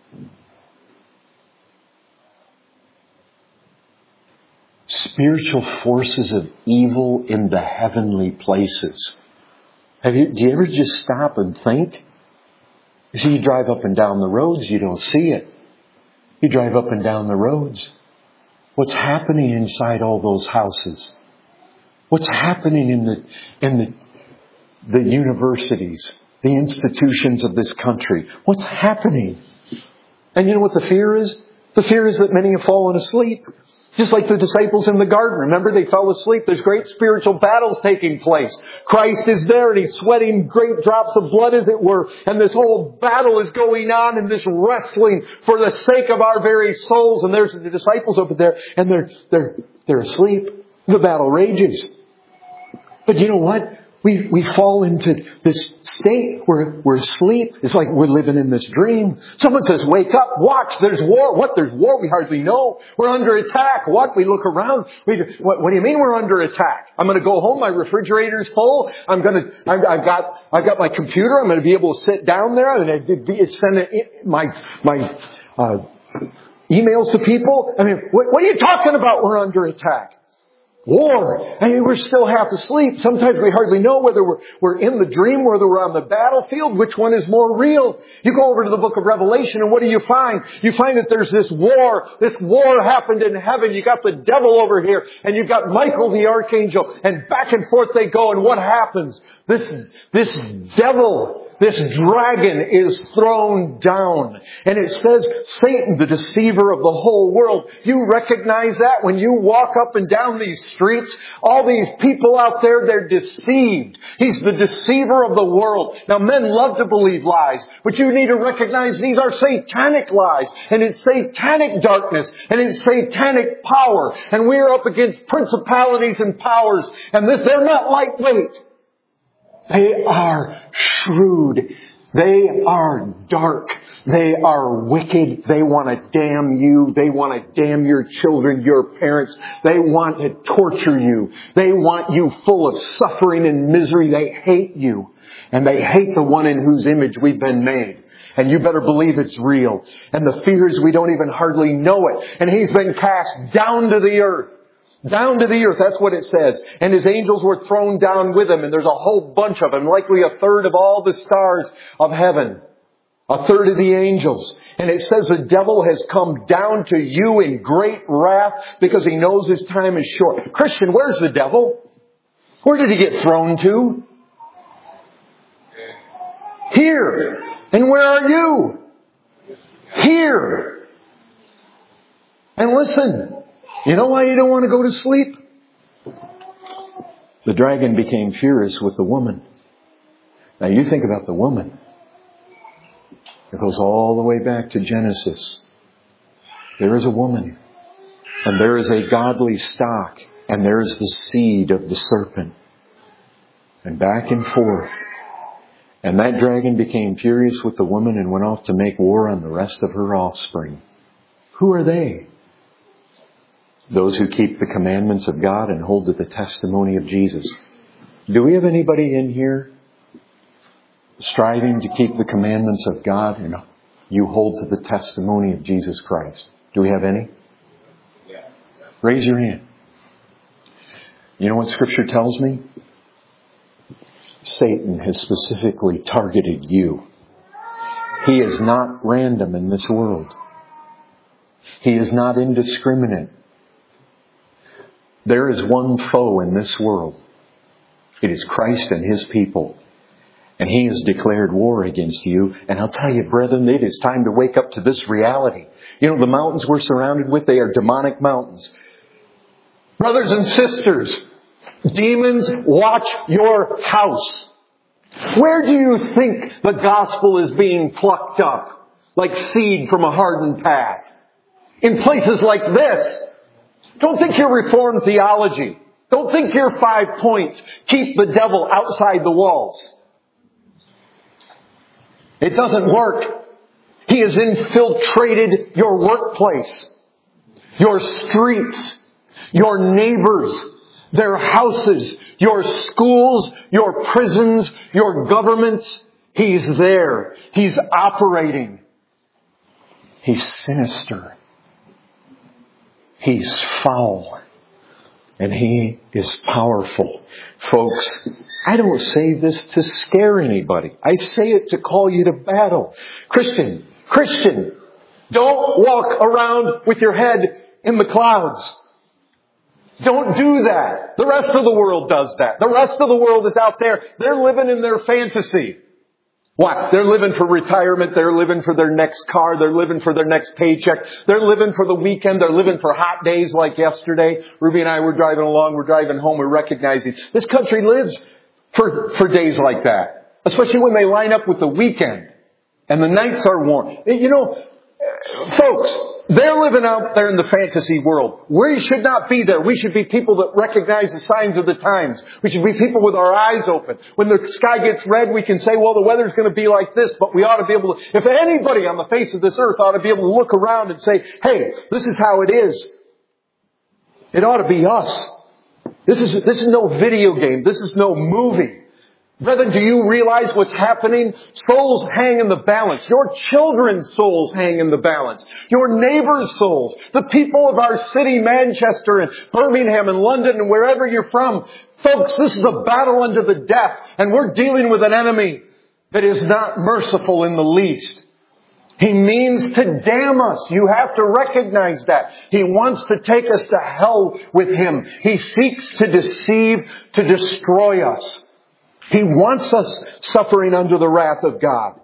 Spiritual forces of evil in the heavenly places. Have you, do you ever just stop and think? You see, you drive up and down the roads, you don't see it. You drive up and down the roads. What's happening inside all those houses? What's happening in the, in the, the universities, the institutions of this country? What's happening? And you know what the fear is? The fear is that many have fallen asleep. Just like the disciples in the garden. Remember, they fell asleep. There's great spiritual battles taking place. Christ is there and He's sweating great drops of blood, as it were. And this whole battle is going on in this wrestling for the sake of our very souls. And there's the disciples over there and they're, they're, they're asleep. The battle rages. But you know what? We, we fall into this state where we're asleep. It's like we're living in this dream. Someone says, wake up, watch, there's war. What, there's war? We hardly know. We're under attack. What? We look around. We, what, what do you mean we're under attack? I'm going to go home. My refrigerator's full. I'm going to, I've, I've got, I've got my computer. I'm going to be able to sit down there and send my, my, uh, emails to people. I mean, what, what are you talking about? We're under attack. War. I mean, we're still half asleep. Sometimes we hardly know whether we're, we're in the dream, whether we're on the battlefield, which one is more real. You go over to the book of Revelation and what do you find? You find that there's this war. This war happened in heaven. You got the devil over here and you've got Michael the archangel and back and forth they go. And what happens? This, this devil, this dragon is thrown down. And it says, Satan, the deceiver of the whole world. You recognize that when you walk up and down these streets, all these people out there, they're deceived. He's the deceiver of the world. Now, men love to believe lies, but you need to recognize these are satanic lies. And it's satanic darkness. And it's satanic power. And we're up against principalities and powers. And this, they're not lightweight. They are shrewd. They are dark. They are wicked. They want to damn you. They want to damn your children, your parents. They want to torture you. They want you full of suffering and misery. They hate you. And they hate the one in whose image we've been made. And you better believe it's real. And the fear is we don't even hardly know it. And he's been cast down to the earth. Down to the earth, that's what it says. And his angels were thrown down with him. And there's a whole bunch of them, likely a third of all the stars of heaven. A third of the angels. And it says the devil has come down to you in great wrath because he knows his time is short. Christian, where's the devil? Where did he get thrown to? Here. And where are you? Here. And listen. You know why you don't want to go to sleep? The dragon became furious with the woman. Now you think about the woman. It goes all the way back to Genesis. There is a woman. And there is a godly stock. And there is the seed of the serpent. And back and forth. And that dragon became furious with the woman and went off to make war on the rest of her offspring. Who are they? Those who keep the commandments of God and hold to the testimony of Jesus. Do we have anybody in here striving to keep the commandments of God and you hold to the testimony of Jesus Christ? Do we have any? Yeah. Raise your hand. You know what Scripture tells me? Satan has specifically targeted you. He is not random in this world. He is not indiscriminate. There is one foe in this world. It is Christ and His people. And He has declared war against you. And I'll tell you, brethren, it is time to wake up to this reality. You know, the mountains we're surrounded with, they are demonic mountains. Brothers and sisters, demons watch your house. Where do you think the gospel is being plucked up like seed from a hardened path? In places like this. Don't think your Reformed theology. Don't think your five points keep the devil outside the walls. It doesn't work. He has infiltrated your workplace, your streets, your neighbors, their houses, your schools, your prisons, your governments. He's there. He's operating. He's sinister. He's foul. And he is powerful. Folks, I don't say this to scare anybody. I say it to call you to battle. Christian, Christian, don't walk around with your head in the clouds. Don't do that. The rest of the world does that. The rest of the world is out there. They're living in their fantasy. Why? They're living for retirement. They're living for their next car. They're living for their next paycheck. They're living for the weekend. They're living for hot days like yesterday. Ruby and I were driving along. We're driving home. We're recognizing this country lives for, for days like that. Especially when they line up with the weekend and the nights are warm. You know, folks, they're living out there in the fantasy world. We should not be there. We should be people that recognize the signs of the times. We should be people with our eyes open. When the sky gets red, we can say, well, the weather's going to be like this, but we ought to be able to, if anybody on the face of this earth ought to be able to look around and say, hey, this is how it is. It ought to be us. This is, this is no video game. This is no movie. Brethren, do you realize what's happening? Souls hang in the balance. Your children's souls hang in the balance. Your neighbors' souls. The people of our city, Manchester and Birmingham and London and wherever you're from. Folks, this is a battle unto the death. And we're dealing with an enemy that is not merciful in the least. He means to damn us. You have to recognize that. He wants to take us to hell with Him. He seeks to deceive, to destroy us. He wants us suffering under the wrath of God.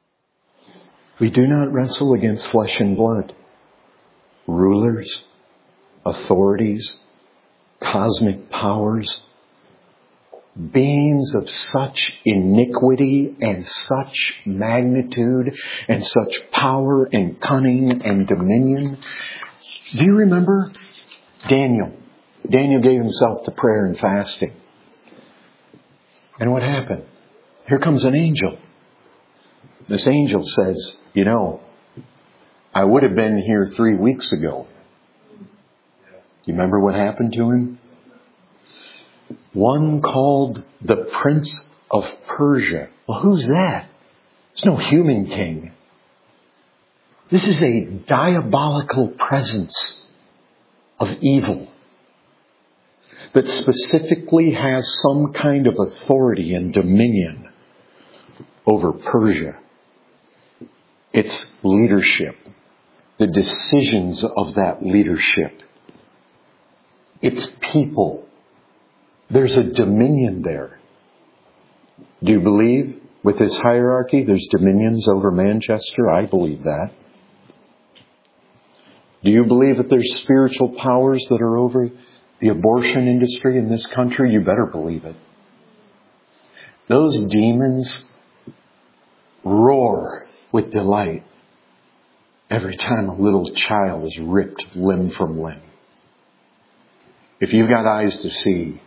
We do not wrestle against flesh and blood. Rulers, authorities, cosmic powers, beings of such iniquity and such magnitude and such power and cunning and dominion. Do you remember Daniel? Daniel gave himself to prayer and fasting. And what happened? Here comes an angel. This angel says, you know, I would have been here three weeks ago. Do you remember what happened to him? One called the Prince of Persia. Well, who's that? There's no human king. This is a diabolical presence of evil that specifically has some kind of authority and dominion over Persia. Its leadership, the decisions of that leadership, its people. There's a dominion there. Do you believe with this hierarchy there's dominions over Manchester? I believe that. Do you believe that there's spiritual powers that are over the abortion industry in this country? You better believe it. Those demons roar with delight every time a little child is ripped limb from limb. If you've got eyes to see,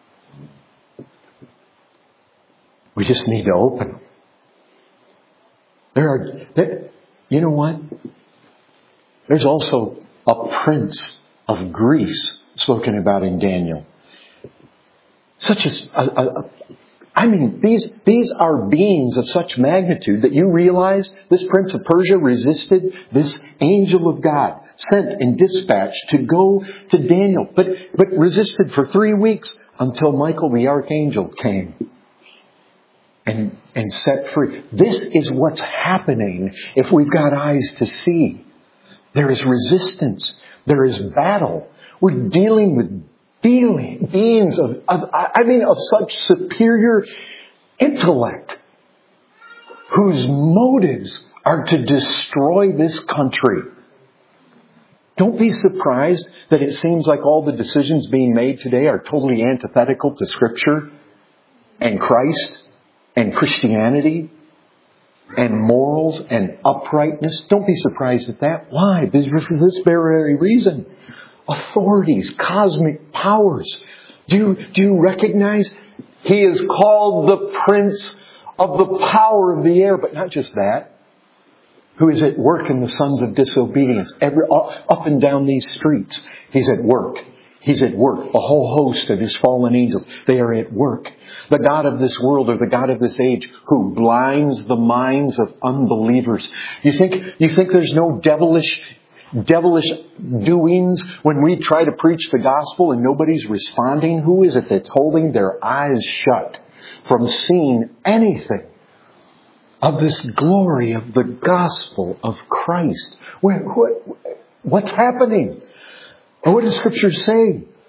we just need to open them. There are, there, you know what? There's also a prince of Greece spoken about in Daniel. Such a, a, a I mean, these, these are beings of such magnitude that you realize this Prince of Persia resisted this angel of God sent and dispatched to go to Daniel, but, but resisted for three weeks until Michael the archangel came and, and set free. This is what's happening if we've got eyes to see. There is resistance. There is battle. We're dealing with Being, beings of, of, I mean, of such superior intellect, whose motives are to destroy this country. Don't be surprised that it seems like all the decisions being made today are totally antithetical to Scripture and Christ and Christianity and morals and uprightness. Don't be surprised at that. Why? For this very reason. Authorities, cosmic powers. Do you, do you recognize? He is called the Prince of the power of the air. But not just that. Who is at work in the sons of disobedience. Every, up and down these streets. He's at work. He's at work. A whole host of His fallen angels. They are at work. The God of this world or the God of this age who blinds the minds of unbelievers. You think, you think there's no devilish devilish doings when we try to preach the gospel and nobody's responding? Who is it that's holding their eyes shut from seeing anything of this glory of the gospel of Christ? What, what, what's happening? Or what does Scripture say?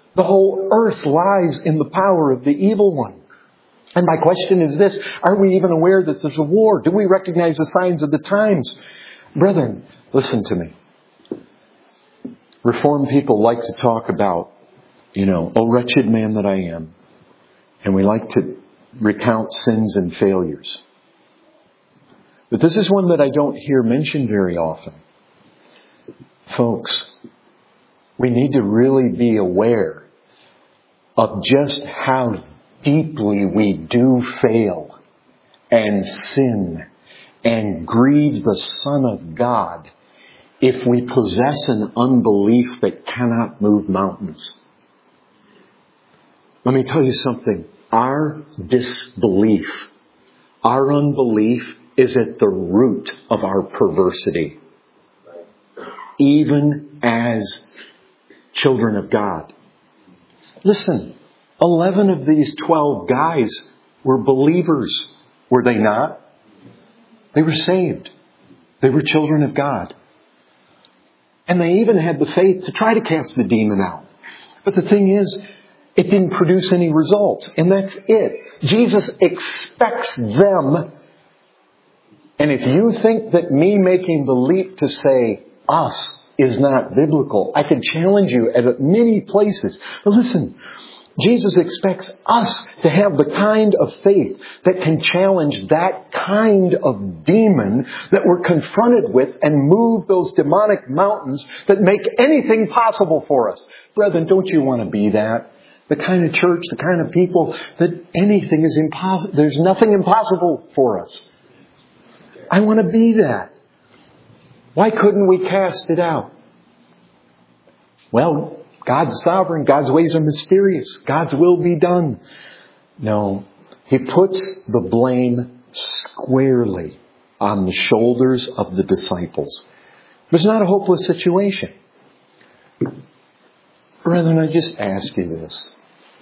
The whole earth lies in the power of the evil one. And my question is this: are we even aware that there's a war? Do we recognize the signs of the times? Brethren, listen to me. Reformed people like to talk about, you know, oh wretched man that I am. And we like to recount sins and failures. But this is one that I don't hear mentioned very often. Folks, we need to really be aware of just how deeply we do fail and sin and grieve the Son of God if we possess an unbelief that cannot move mountains. Let me tell you something. Our disbelief, our unbelief is at the root of our perversity. Even as children of God. Listen, eleven of these twelve guys were believers. Were they not? They were saved. They were children of God. And they even had the faith to try to cast the demon out. But the thing is, it didn't produce any results. And that's it. Jesus expects them. And if you think that me making the leap to say us is not biblical, I can challenge you at many places. But listen, Jesus expects us to have the kind of faith that can challenge that kind of demon that we're confronted with and move those demonic mountains that make anything possible for us. Brethren, don't you want to be that? The kind of church, the kind of people that anything is impossible. There's nothing impossible for us. I want to be that. Why couldn't we cast it out? Well, God's sovereign. God's ways are mysterious. God's will be done. No. He puts the blame squarely on the shoulders of the disciples. It was not a hopeless situation. Brethren, I just ask you this.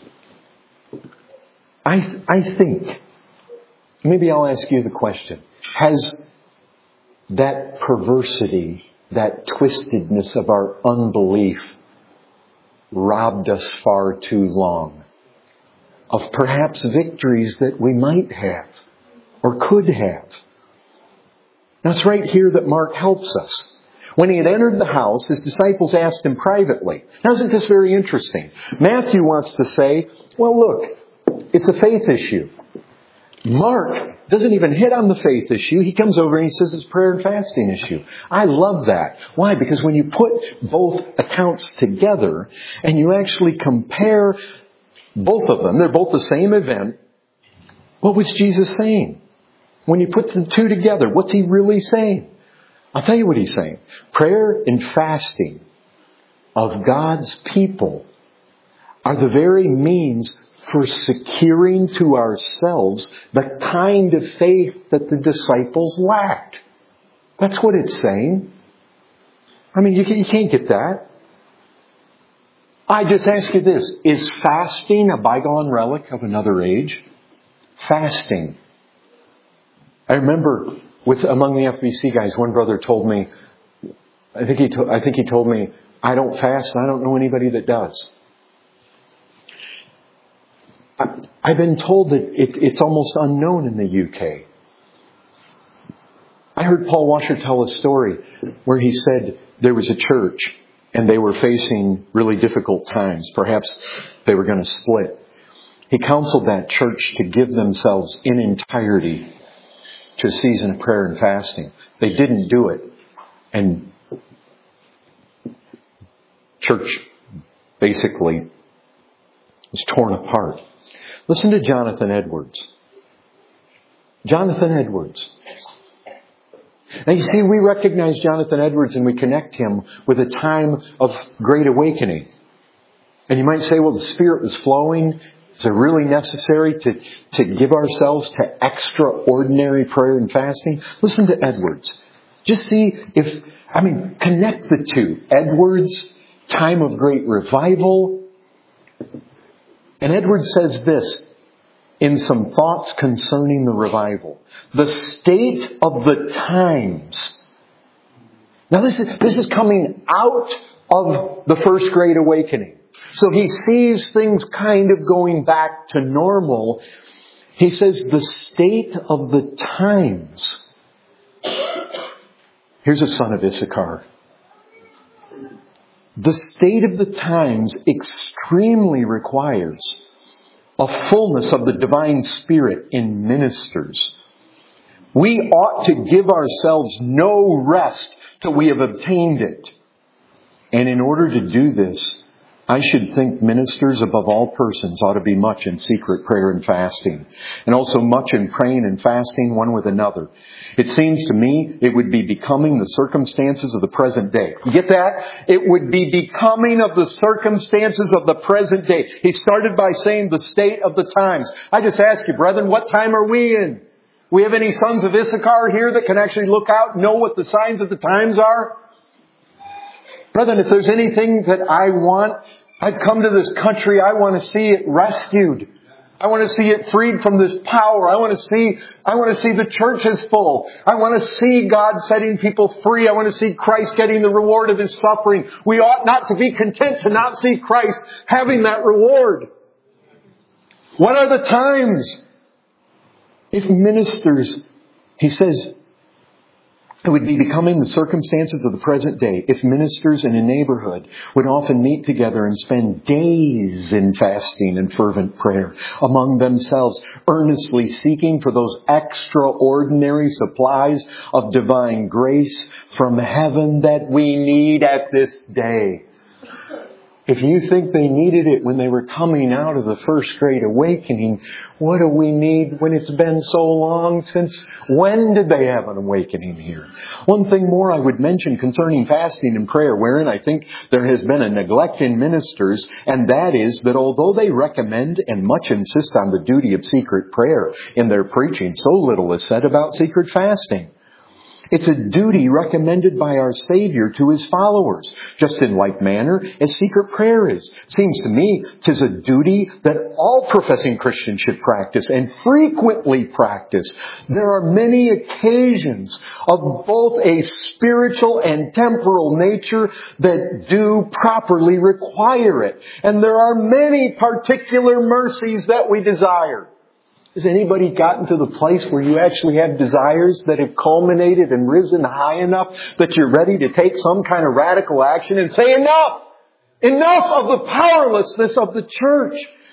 I, I think, maybe I'll ask you the question. Has that perversity, that twistedness of our unbelief robbed us far too long of perhaps victories that we might have or could have? Now it's right here that Mark helps us. When he had entered the house, his disciples asked him privately. Now isn't this very interesting? Matthew wants to say, well look, it's a faith issue. Mark doesn't even hit on the faith issue. He comes over and he says it's a prayer and fasting issue. I love that. Why? Because when you put both accounts together and you actually compare both of them, they're both the same event. What was Jesus saying? When you put the two together, what's he really saying? I'll tell you what he's saying. Prayer and fasting of God's people are the very means for securing to ourselves the kind of faith that the disciples lacked. That's what it's saying. I mean, you can't get that. I just ask you this. Is fasting a bygone relic of another age? Fasting. I remember with among the F B C guys, one brother told me, I think he, to, I think he told me, I don't fast and I don't know anybody that does. I've been told that it, it's almost unknown in the U K. I heard Paul Washer tell a story where he said there was a church and they were facing really difficult times. Perhaps they were going to split. He counseled that church to give themselves in entirety to a season of prayer and fasting. They didn't do it. And church basically was torn apart. Listen to Jonathan Edwards. Jonathan Edwards. Now you see, we recognize Jonathan Edwards and we connect him with a time of great awakening. And you might say, well, the Spirit was flowing. Is it really necessary to, to give ourselves to extraordinary prayer and fasting? Listen to Edwards. Just see if, I mean, connect the two. Edwards, time of great revival. And Edwards says this in some thoughts concerning the revival. The state of the times. Now this is, this is coming out of the First Great Awakening. So he sees things kind of going back to normal. He says the state of the times. Here's a son of Issachar. The state of the times extremely requires a fullness of the divine Spirit in ministers. We ought to give ourselves no rest till we have obtained it. And in order to do this, I should think ministers above all persons ought to be much in secret prayer and fasting, and also much in praying and fasting one with another. It seems to me it would be becoming the circumstances of the present day. You get that? It would be becoming of the circumstances of the present day. He started by saying the state of the times. I just ask you, brethren, what time are we in? We have any sons of Issachar here that can actually look out and know what the signs of the times are? Brethren, if there's anything that I want, I've come to this country, I want to see it rescued. I want to see it freed from this power. I want to see, I want to see the churches full. I want to see God setting people free. I want to see Christ getting the reward of His suffering. We ought not to be content to not see Christ having that reward. What are the times? If ministers, he says, it would be becoming the circumstances of the present day if ministers in a neighborhood would often meet together and spend days in fasting and fervent prayer among themselves, earnestly seeking for those extraordinary supplies of divine grace from heaven that we need at this day. If you think they needed it when they were coming out of the first great awakening, what do we need when it's been so long since? When did they have an awakening here? One thing more I would mention concerning fasting and prayer, wherein I think there has been a neglect in ministers, and that is that although they recommend and much insist on the duty of secret prayer in their preaching, so little is said about secret fasting. It's a duty recommended by our Savior to His followers, just in like manner as secret prayer is. Seems to me 'tis a duty that all professing Christians should practice, and frequently practice. There are many occasions of both a spiritual and temporal nature that do properly require it. And there are many particular mercies that we desire. Has anybody gotten to the place where you actually have desires that have culminated and risen high enough that you're ready to take some kind of radical action and say, enough! Enough of the powerlessness of the church!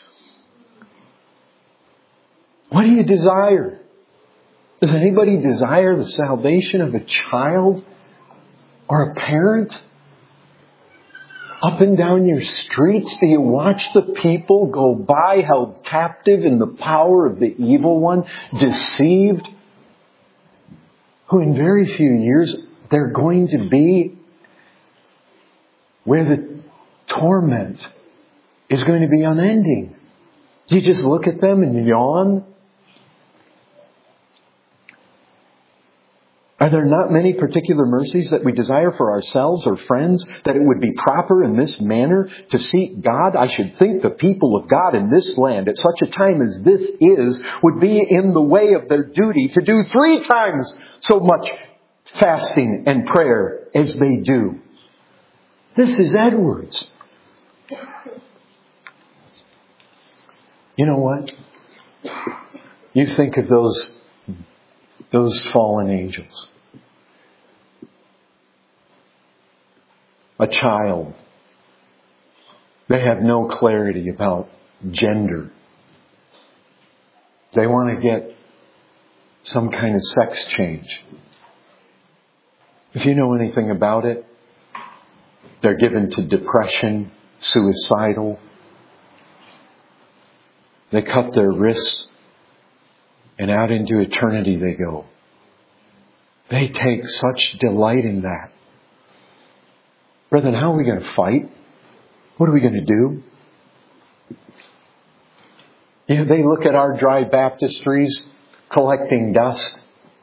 What do you desire? Does anybody desire the salvation of a child or a parent? Up and down your streets, do you watch the people go by held captive in the power of the evil one, deceived, who in very few years they're going to be where the torment is going to be unending? Do you just look at them and yawn? Are there not many particular mercies that we desire for ourselves or friends, that it would be proper in this manner to seek God? I should think the people of God in this land at such a time as this is would be in the way of their duty to do three times so much fasting and prayer as they do. This is Edwards. You know what? You think of those Those fallen angels. A child. They have no clarity about gender. They want to get some kind of sex change. If you know anything about it, they're given to depression, suicidal. They cut their wrists. And out into eternity they go. They take such delight in that. Brethren, how are we going to fight? What are we going to do? You know, they look at our dry baptistries collecting dust.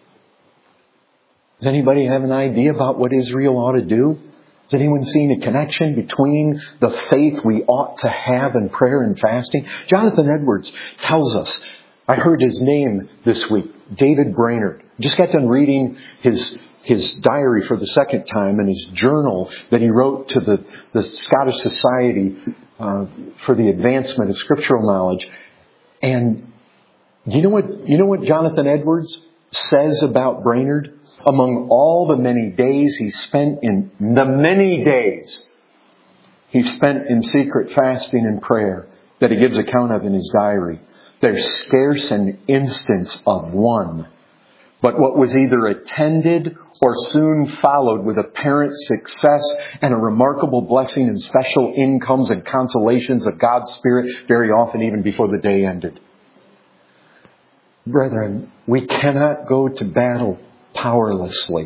Does anybody have an idea about what Israel ought to do? Has anyone seen a connection between the faith we ought to have in prayer and fasting? Jonathan Edwards tells us, I heard his name this week, David Brainerd. Just got done reading his his diary for the second time and his journal that he wrote to the, the Scottish Society uh, for the advancement of scriptural knowledge. And you know what, you know what Jonathan Edwards says about Brainerd? Among all the many days he spent in, the many days he spent in secret fasting and prayer that he gives account of in his diary, there's scarce an instance of one, but what was either attended or soon followed with apparent success and a remarkable blessing and special incomes and consolations of God's Spirit, very often even before the day ended. Brethren, we cannot go to battle powerlessly.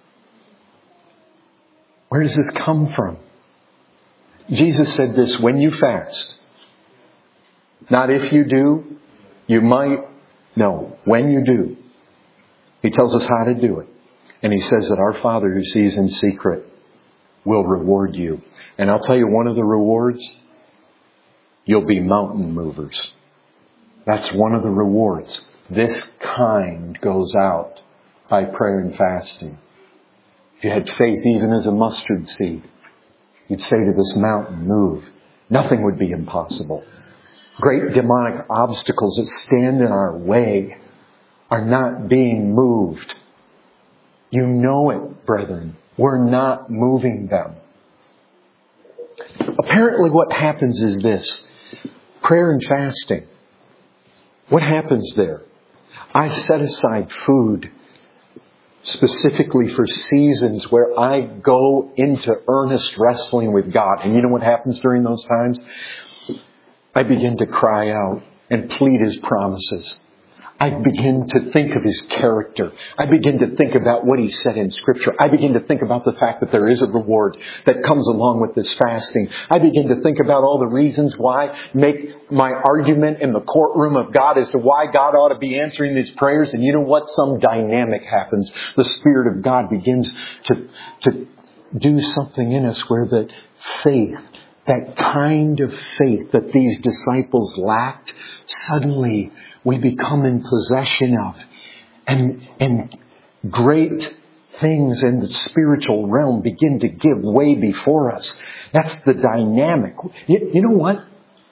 Where does this come from? Jesus said this, when you fast, not if you do, you might, no, when you do. He tells us how to do it. And He says that our Father who sees in secret will reward you. And I'll tell you one of the rewards, you'll be mountain movers. That's one of the rewards. This kind goes out by prayer and fasting. If you had faith even as a mustard seed, you'd say to this mountain, move. Nothing would be impossible. Great demonic obstacles that stand in our way are not being moved. You know it, brethren. We're not moving them. Apparently what happens is this. Prayer and fasting. What happens there? I set aside food specifically for seasons where I go into earnest wrestling with God. And you know what happens during those times? I begin to cry out and plead His promises. I begin to think of His character. I begin to think about what He said in Scripture. I begin to think about the fact that there is a reward that comes along with this fasting. I begin to think about all the reasons why, make my argument in the courtroom of God as to why God ought to be answering these prayers. And you know what? Some dynamic happens. The Spirit of God begins to, to do something in us where that faith, that kind of faith that these disciples lacked, suddenly we become in possession of. And, and great things in the spiritual realm begin to give way before us. That's the dynamic. You, you know what?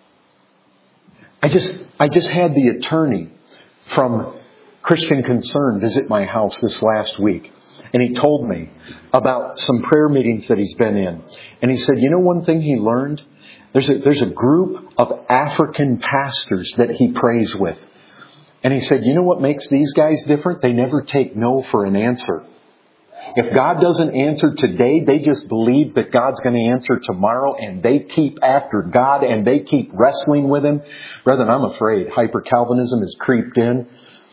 I just, I just had the attorney from Christian Concern visit my house this last week. And he told me about some prayer meetings that he's been in. And he said, you know one thing he learned? There's a, there's a group of African pastors that he prays with. And he said, you know what makes these guys different? They never take no for an answer. If God doesn't answer today, they just believe that God's going to answer tomorrow, and they keep after God and they keep wrestling with Him. Brethren, I'm afraid hyper-Calvinism has creeped in,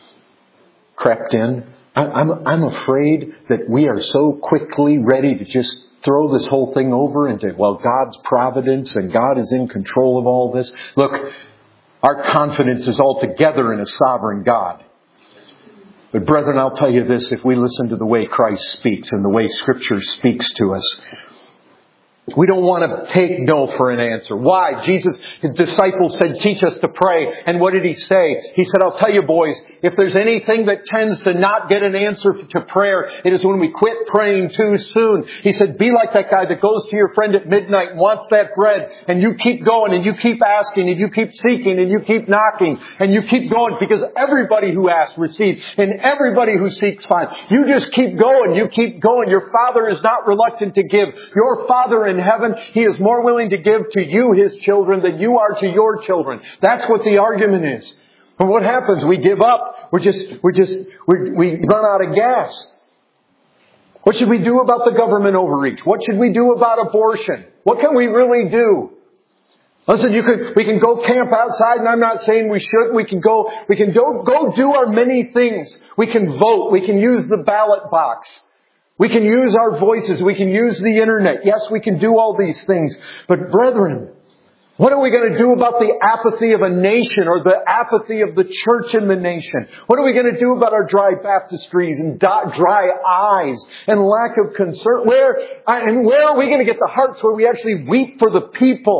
crept in. I'm, I'm afraid that we are so quickly ready to just throw this whole thing over into, well, God's providence and God is in control of all this. Look, our confidence is altogether in a sovereign God. But brethren, I'll tell you this, if we listen to the way Christ speaks and the way Scripture speaks to us, we don't want to take no for an answer. Why? Jesus, His disciples said, teach us to pray. And what did He say? He said, I'll tell you boys, if there's anything that tends to not get an answer to prayer, it is when we quit praying too soon. He said, be like that guy that goes to your friend at midnight and wants that bread. And you keep going and you keep asking and you keep seeking and you keep knocking and you keep going, because everybody who asks receives and everybody who seeks finds. You just keep going. You keep going. Your Father is not reluctant to give. Your Father in heaven, He is more willing to give to you, His children, than you are to your children. That's what the argument is. But what happens? We give up. We're just, we just, we, we run out of gas. What should we do about the government overreach? What should we do about abortion? What can we really do? Listen, you could, we can go camp outside, and I'm not saying we should. We can go, we can go, go do our many things. We can vote. We can use the ballot box. We can use our voices. We can use the internet. Yes, we can do all these things. But brethren, what are we going to do about the apathy of a nation, or the apathy of the church in the nation? What are we going to do about our dry baptistries and dry eyes and lack of concern? Where, and where are we going to get the hearts where we actually weep for the people?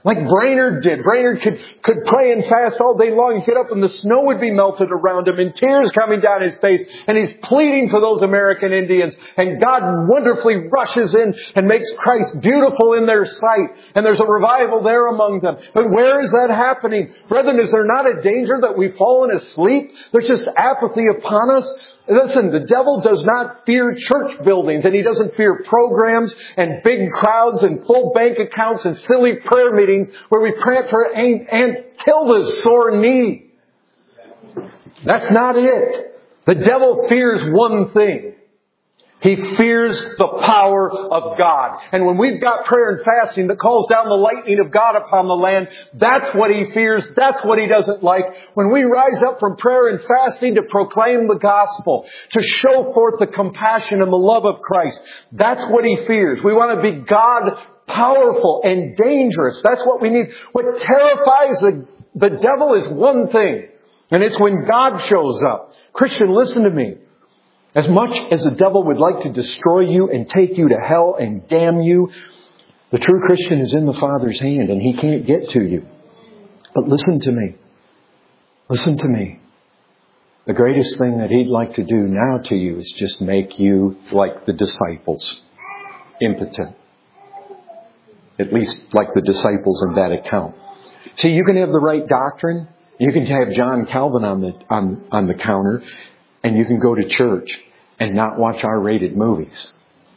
Like Brainerd did. Brainerd could, could pray and fast all day long and get up and the snow would be melted around him and tears coming down his face. And he's pleading for those American Indians. And God wonderfully rushes in and makes Christ beautiful in their sight. And there's a revival there among them. But where is that happening? Brethren, is there not a danger that we've fallen asleep? There's just apathy upon us. Listen, the devil does not fear church buildings, and he doesn't fear programs and big crowds and full bank accounts and silly prayer meetings where we pray for Aunt, Aunt Tilda's sore knee. That's not it. The devil fears one thing. He fears the power of God. And when we've got prayer and fasting that calls down the lightning of God upon the land, that's what he fears. That's what he doesn't like. When we rise up from prayer and fasting to proclaim the gospel, to show forth the compassion and the love of Christ, that's what he fears. We want to be God powerful and dangerous. That's what we need. What terrifies the, the devil is one thing, and it's when God shows up. Christian, listen to me. As much as the devil would like to destroy you and take you to hell and damn you, the true Christian is in the Father's hand and he can't get to you. But listen to me. Listen to me. The greatest thing that he'd like to do now to you is just make you like the disciples. Impotent. At least like the disciples in that account. See, you can have the right doctrine. You can have John Calvin on the, on, on the counter. And you can go to church and not watch R-rated movies.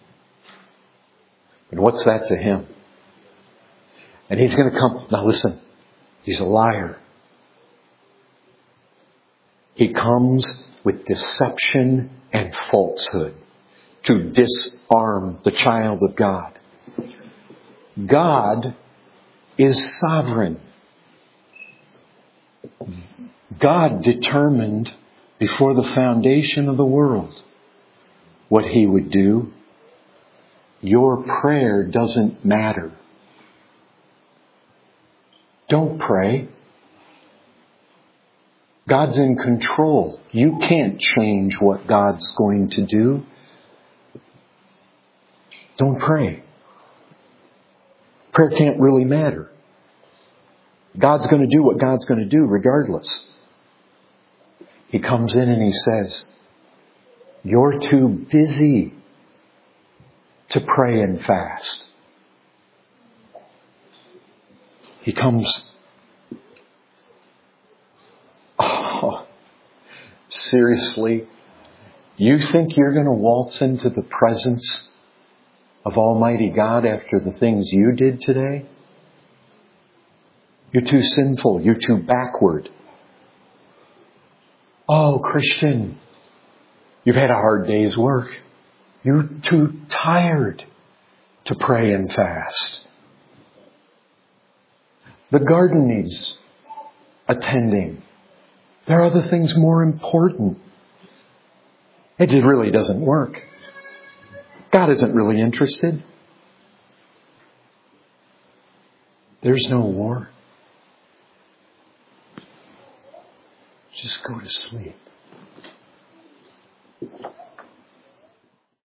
And what's that to him? And he's going to come. Now listen, he's a liar. He comes with deception and falsehood to disarm the child of God. God is sovereign. God determined before the foundation of the world what he would do. Your prayer doesn't matter. Don't pray. God's in control. You can't change what God's going to do. Don't pray. Prayer can't really matter. God's going to do what God's going to do regardless. He comes in and he says, you're too busy to pray and fast. He comes, oh, seriously? You think you're going to waltz into the presence of Almighty God after the things you did today? You're too sinful. You're too backward. Oh, Christian, you've had a hard day's work. You're too tired to pray and fast. The garden needs attending. There are other things more important. It really doesn't work. God isn't really interested. There's no war. Just go to sleep.